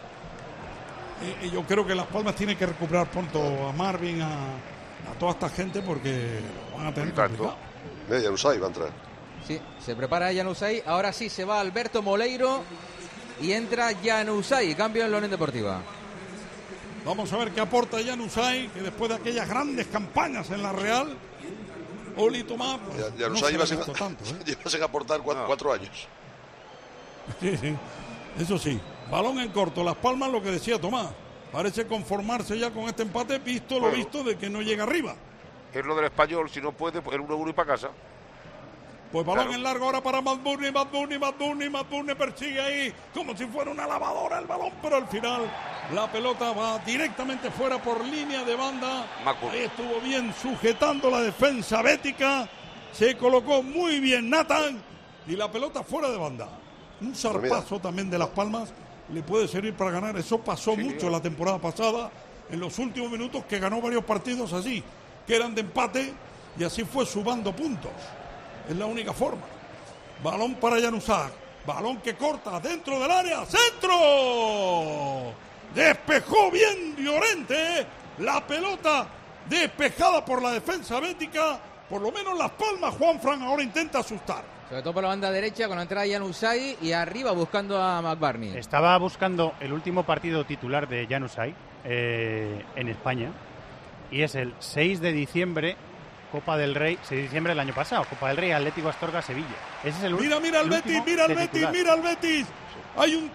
Speaker 8: Yo creo que Las Palmas tiene que recuperar pronto a Marvin, a toda esta gente, porque lo van a tener complicado.
Speaker 15: Januzaj va a entrar.
Speaker 13: Sí, se prepara Januzaj. Ahora sí se va Alberto Moleiro y entra Januzaj, cambio en la Unión Deportiva.
Speaker 8: Vamos a ver qué aporta Januzaj, que después de aquellas grandes campañas en la Real, Oli Tomás,
Speaker 15: Januzaj lleva sin aportar 4 años.
Speaker 8: Sí, eso sí. Balón en corto. Las Palmas, lo que decía Tomás, parece conformarse ya con este empate, visto lo visto de que no llega arriba.
Speaker 19: Es lo del Español, si no puede, pues el 1-1 y para casa.
Speaker 8: Pues balón en largo ahora para Madburni persigue ahí como si fuera una lavadora el balón, pero al final la pelota va directamente fuera por línea de banda. Ahí estuvo bien sujetando la defensa bética, se colocó muy bien Nathan y la pelota fuera de banda. Un zarpazo también de Las Palmas le puede servir para ganar. Eso pasó mucho la temporada pasada, en los últimos minutos, que ganó varios partidos así, que eran de empate, y así fue sumando puntos. Es la única forma. Balón para Januzaj. Balón que corta dentro del área. ¡Centro! Despejó bien Llorente. La pelota despejada por la defensa bética. Por lo menos Las Palmas, Juanfran ahora intenta asustar.
Speaker 13: Sobre todo por la banda derecha con la entrada de Januzaj y arriba buscando a McBurney.
Speaker 6: Estaba buscando el último partido titular de Januzaj en España y es el 6 de diciembre, Copa del Rey, 6 de diciembre del año pasado, Copa del Rey, Atlético Astorga, Sevilla. Ese es el
Speaker 8: mira el Betis, mira el Betis. Hay un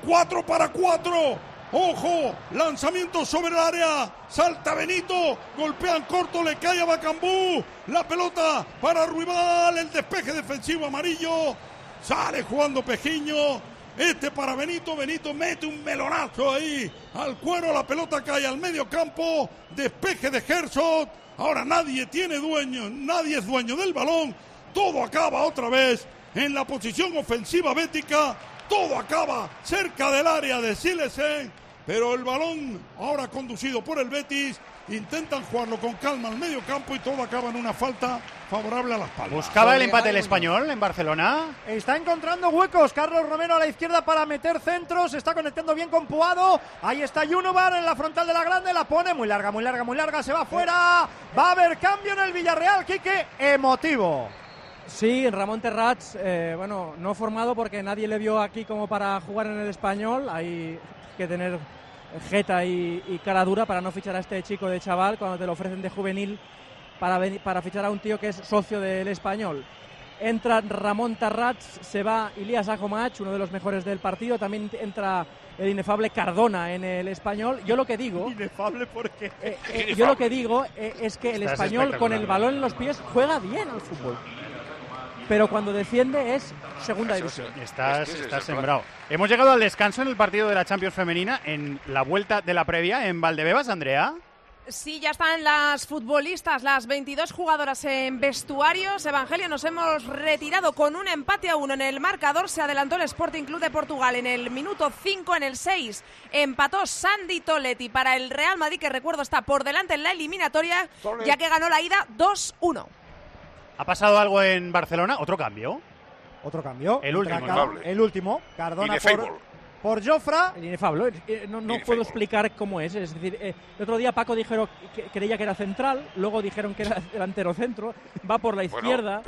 Speaker 8: 4-4. ¡Ojo! Lanzamiento sobre el área. Salta Benito. Golpean corto, le cae a Bacambú. La pelota para Ruibal. El despeje defensivo amarillo. Sale jugando Pejiño. Para Benito. Benito mete un melonazo ahí al cuero. La pelota cae al medio campo. Despeje de Herzog. Ahora nadie es dueño del balón. Todo acaba otra vez en la posición ofensiva bética. Todo acaba cerca del área de Silesen. Pero el balón, ahora conducido por el Betis, intentan jugarlo con calma al medio campo y todo acaba en una falta favorable a Las Palmas.
Speaker 6: Buscaba el empate el Español en Barcelona.
Speaker 18: Está encontrando huecos Carlos Romero a la izquierda para meter centros. Se está conectando bien con Puado. Ahí está Junovar en la frontal de la grande. La pone muy larga. Se va fuera. Va a haber cambio en el Villarreal. Quique, emotivo.
Speaker 21: Sí, Ramón Terrats, no formado porque nadie le vio aquí como para jugar en el Español. Hay que tener jeta y cara dura para no fichar a este chico de chaval cuando te lo ofrecen de juvenil para fichar a un tío que es socio del Español. Entra Ramón Terrats, se va Ilias Agomach, uno de los mejores del partido. También entra el inefable Cardona en el Español. Yo lo que digo...
Speaker 6: ¿Inefable por qué?
Speaker 21: Yo lo que digo es que el Español con el balón en los pies juega bien al fútbol. Pero cuando defiende es segunda división.
Speaker 6: Estás sembrado. Hemos llegado al descanso en el partido de la Champions femenina, en la vuelta de la previa en Valdebebas, Andrea.
Speaker 7: Sí, ya están las futbolistas, las 22 jugadoras en vestuarios. Evangelio, nos hemos retirado con un empate a 1 en el marcador. Se adelantó el Sporting Club de Portugal en el minuto 5, en el 6 empató Sandy Toletti para el Real Madrid, que recuerdo está por delante en la eliminatoria, ya que ganó la ida 2-1.
Speaker 6: ¿Ha pasado algo en Barcelona? ¿Otro cambio? El
Speaker 18: último. Cardona por Jofra.
Speaker 21: El inefable. No puedo explicar cómo es. Es decir, el otro día Paco dijeron que creía que era central, luego dijeron que era delantero centro, va por la izquierda.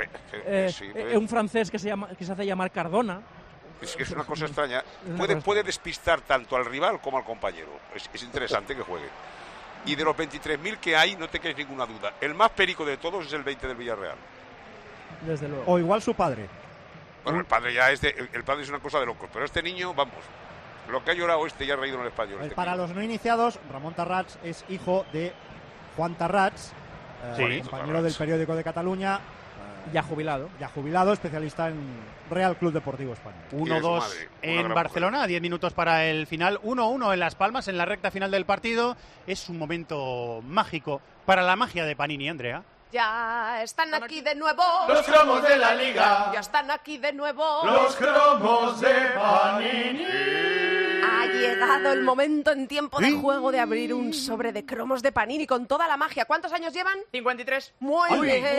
Speaker 21: Un francés que se hace llamar Cardona.
Speaker 19: Es que es una cosa extraña. Puede despistar tanto al rival como al compañero. Es interesante que juegue. Y de los 23.000 que hay, no te quedes ninguna duda, el más perico de todos es el 20 del Villarreal.
Speaker 21: Desde luego.
Speaker 18: O igual su padre.
Speaker 19: Bueno, el padre ya el padre es una cosa de locos, pero este niño, vamos, lo que ha llorado ya ha reído en el Español.
Speaker 18: Para los no iniciados, Ramón Terrats es hijo de Juan Terrats, compañero del periódico de Cataluña.
Speaker 21: Ya jubilado,
Speaker 18: especialista en Real Club Deportivo Español.
Speaker 6: 1-2 en Barcelona, 10 minutos para el final, 1-1 en Las Palmas, en la recta final del partido. Es un momento mágico para la magia de Panini, Andrea.
Speaker 7: Ya están aquí de nuevo
Speaker 4: los cromos de la Liga.
Speaker 7: Ya están aquí de nuevo
Speaker 4: los cromos de Panini.
Speaker 7: Ha llegado el momento en tiempo de juego de abrir un sobre de cromos de Panini con toda la magia. ¿Cuántos años llevan?
Speaker 13: 53.
Speaker 7: Muy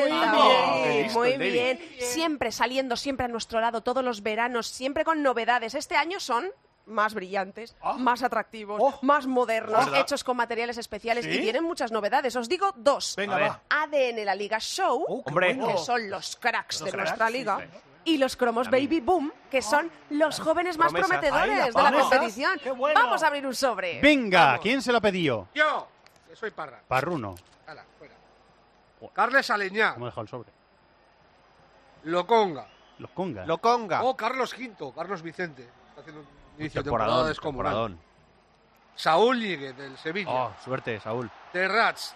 Speaker 7: bien. Siempre saliendo, siempre a nuestro lado, todos los veranos, siempre con novedades. Este año son más brillantes, más atractivos, más modernos, hechos con materiales especiales y tienen muchas novedades. Os digo 2.
Speaker 6: Venga, va.
Speaker 7: ADN La Liga Show, que son los cracks de nuestra liga. Y los cromos Baby Boom, que son los jóvenes más prometedores de la competición. Vamos a abrir un sobre.
Speaker 6: Venga,
Speaker 17: Vamos.
Speaker 6: ¿Quién se lo pidió?
Speaker 17: Yo, que soy Parra.
Speaker 6: Parruno.
Speaker 17: Hala, fuera. Carles Aleñá.
Speaker 6: ¿Cómo ha dejado el sobre?
Speaker 17: Loconga.
Speaker 10: Loconga.
Speaker 17: Carlos Quinto, Carlos Vicente. Está haciendo un inicio de temporada descomunal.
Speaker 10: Temporadón.
Speaker 17: Saúl Ñíguez, del Sevilla.
Speaker 10: Oh, suerte, Saúl.
Speaker 17: Terrats.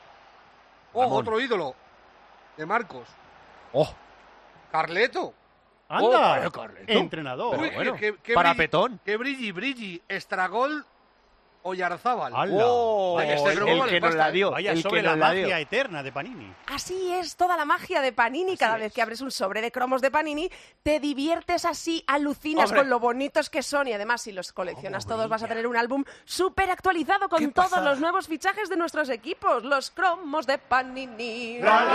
Speaker 17: Otro ídolo. De Marcos. Carleto.
Speaker 6: ¡Anda! Entrenador.
Speaker 17: Uy,
Speaker 6: bueno.
Speaker 10: Parapetón.
Speaker 17: Que brilli. Estragol Oyarzábal.
Speaker 10: El que nos la dio.
Speaker 6: Vaya sobre la magia eterna de Panini.
Speaker 7: Así es, toda la magia de Panini. Cada vez que abres un sobre de cromos de Panini, te diviertes así, alucinas con lo bonitos que son. Y además, si los coleccionas todos, vas a tener un álbum súper actualizado con todos los nuevos fichajes de nuestros equipos. Los cromos de Panini.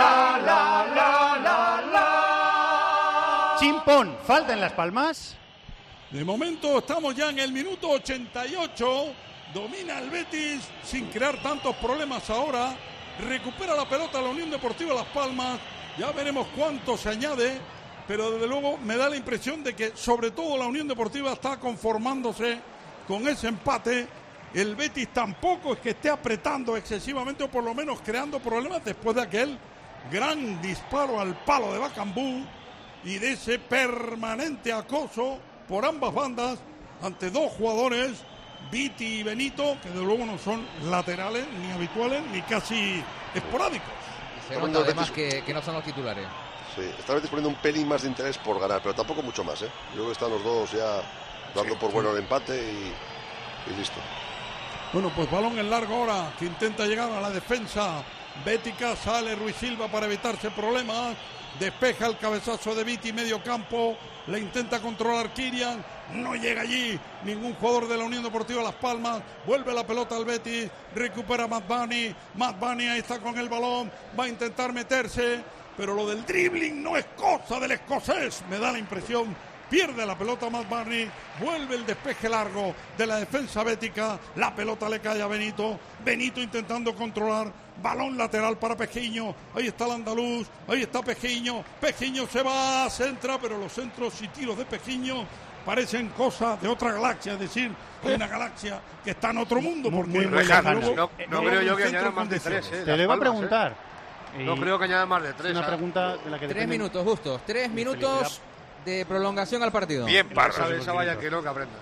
Speaker 6: Chimpón, falta en Las Palmas.
Speaker 8: De momento estamos ya en el minuto 88. Domina el Betis sin crear tantos problemas ahora. Recupera la pelota la Unión Deportiva Las Palmas. Ya veremos cuánto se añade pero desde luego me da la impresión de que sobre todo la Unión Deportiva está conformándose con ese empate. El Betis tampoco es que esté apretando excesivamente, o por lo menos creando problemas después de aquel gran disparo al palo de Bakambu y de ese permanente acoso por ambas bandas ante dos jugadores, Viti y Benito, que de luego no son laterales, ni habituales, ni casi esporádicos.
Speaker 13: Se nota además que no son los titulares.
Speaker 15: Sí, esta vez poniendo un pelín más de interés por ganar, pero tampoco mucho más, ¿eh? Yo creo que están los dos ya dando por bueno el empate y listo.
Speaker 8: Bueno, pues balón en largo ahora, que intenta llegar a la defensa bética, sale Ruiz Silva para evitarse problemas, despeja el cabezazo de Viti, medio campo, le intenta controlar Kirian, no llega allí ningún jugador de la Unión Deportiva Las Palmas, vuelve la pelota al Betis, recupera Matt Bunny, ahí está con el balón, va a intentar meterse, pero lo del dribbling no es cosa del escocés, me da la impresión. Pierde la pelota Matt Bunny, vuelve el despeje largo de la defensa bética, la pelota le cae a Benito intentando controlar, balón lateral para Pejiño, ahí está el andaluz, ahí está Pejiño se va, centra, pero los centros y tiros de Pejiño parecen cosas de otra galaxia, es decir, hay una galaxia que está en otro mundo, porque
Speaker 17: muy lejano. No creo yo que añadan más de 3.
Speaker 6: Te lo iba a preguntar.
Speaker 17: No creo que añadan más de 3.
Speaker 6: Una pregunta de la que
Speaker 13: 3 minutos justos, 3 minutos de prolongación al partido.
Speaker 19: Bien, Parra.
Speaker 17: Esa valla que no, que aprenda.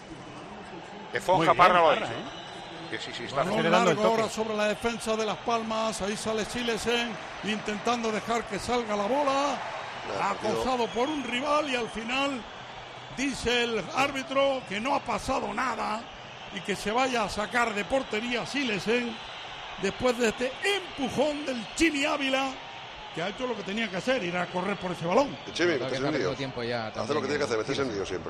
Speaker 19: Que Fonja Parra lo hizo. Que sí, está
Speaker 8: largo ahora sobre la defensa de Las Palmas. Ahí sale Silesen intentando dejar que salga la bola. Acosado por un rival y al final dice el árbitro que no ha pasado nada y que se vaya a sacar de portería Silesen después de este empujón del Chimi Ávila, que ha hecho lo que tenía que hacer, ir a correr por ese balón.
Speaker 15: Chimi, hace lo que tiene que hacer, meterse en lío siempre.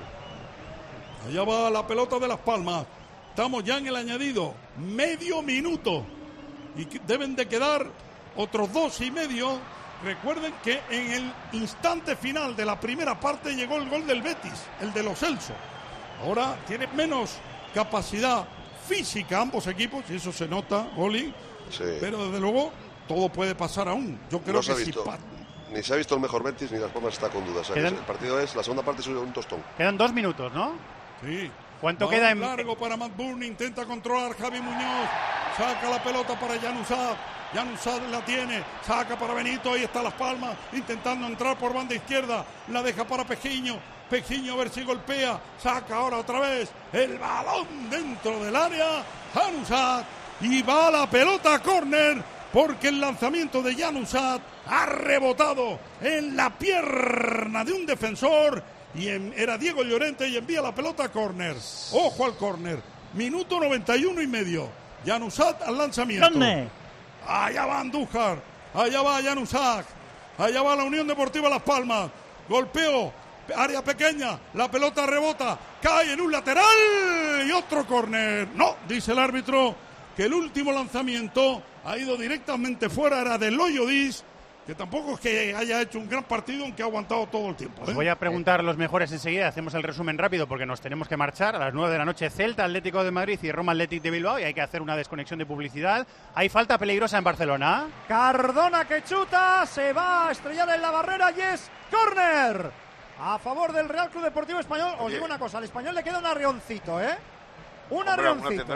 Speaker 8: Allá va la pelota de Las Palmas. Estamos ya en el añadido, medio minuto. Y deben de quedar otros 2,5. Recuerden que en el instante final de la primera parte llegó el gol del Betis, el de Lo Celso. Ahora tiene menos capacidad física ambos equipos, y eso se nota, Oli.
Speaker 15: Sí.
Speaker 8: Pero desde luego todo puede pasar aún. Yo creo que
Speaker 15: ni se ha visto el mejor Betis ni Las Palmas está con dudas. O sea, el partido es, la segunda parte es un tostón.
Speaker 6: Quedan 2 minutos, ¿no?
Speaker 8: Sí.
Speaker 6: ¿Cuánto queda en
Speaker 8: largo para Matt Bunny? Intenta controlar Javi Muñoz. Saca la pelota para Januzaj. Januzaj la tiene. Saca para Benito. Ahí está Las Palmas. Intentando entrar por banda izquierda. La deja para Pejiño. Pejiño a ver si golpea. Saca ahora otra vez el balón dentro del área. Januzaj. Y va la pelota a córner, porque el lanzamiento de Januzaj ha rebotado en la pierna de un defensor y era Diego Llorente y envía la pelota a córner. Ojo al córner. Minuto 91 y medio. Januzaj al lanzamiento.
Speaker 6: ¿Dónde?
Speaker 8: Allá va Andújar. Allá va Januzaj. Allá va la Unión Deportiva Las Palmas. Golpeo. Área pequeña. La pelota rebota. Cae en un lateral y otro córner. No, dice el árbitro, que el último lanzamiento ha ido directamente fuera, era de Loyodis, que tampoco es que haya hecho un gran partido, aunque ha aguantado todo el tiempo.
Speaker 6: Os voy a preguntar los mejores enseguida, hacemos el resumen rápido porque nos tenemos que marchar. A las 9 de la noche Celta, Atlético de Madrid y Roma Athletic de Bilbao, y hay que hacer una desconexión de publicidad. ¿Hay falta peligrosa en Barcelona?
Speaker 16: Cardona que chuta, se va a estrellar en la barrera y es córner a favor del Real Club Deportivo Español. Os digo una cosa, al Español le queda un arreoncito, Un arreoncito.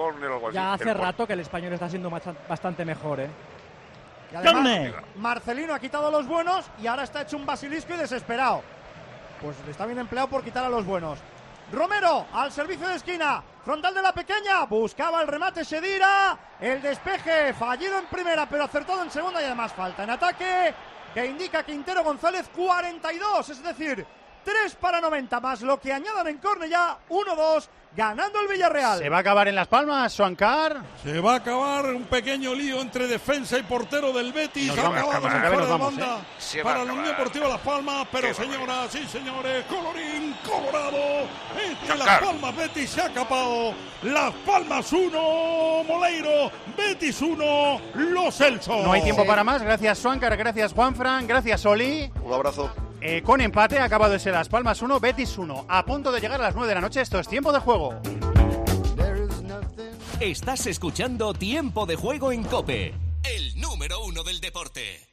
Speaker 21: Ya hace rato que el Español está siendo bastante mejor,
Speaker 16: Y además, Marcelino ha quitado a los buenos y ahora está hecho un basilisco y desesperado. Pues está bien empleado por quitar a los buenos. Romero al servicio de esquina, frontal de la pequeña, buscaba el remate Shedira, el despeje fallido en primera pero acertado en segunda y además falta en ataque que indica Quintero González 42, es decir, 3 para 90 más lo que añadan en córner ya, 1-2, ganando el Villarreal.
Speaker 6: ¿Se va a acabar en Las Palmas, Suancar?
Speaker 8: Se va a acabar un pequeño lío entre defensa y portero del Betis. Ha acabado fuera de banda para la Unión Deportiva Las Palmas, pero señoras y señores, colorín colorado, entre Las Palmas Betis se ha acabado. Las Palmas 1, Moleiro, Betis 1, Lo Celso.
Speaker 6: No hay tiempo para más, gracias Suancar, gracias Juanfran, gracias Oli.
Speaker 15: Un abrazo.
Speaker 6: Con empate ha acabado de ser Las Palmas 1, Betis 1. A punto de llegar a las 9 de la noche, esto es Tiempo de Juego.
Speaker 12: Estás escuchando Tiempo de Juego en COPE, el número 1 del deporte.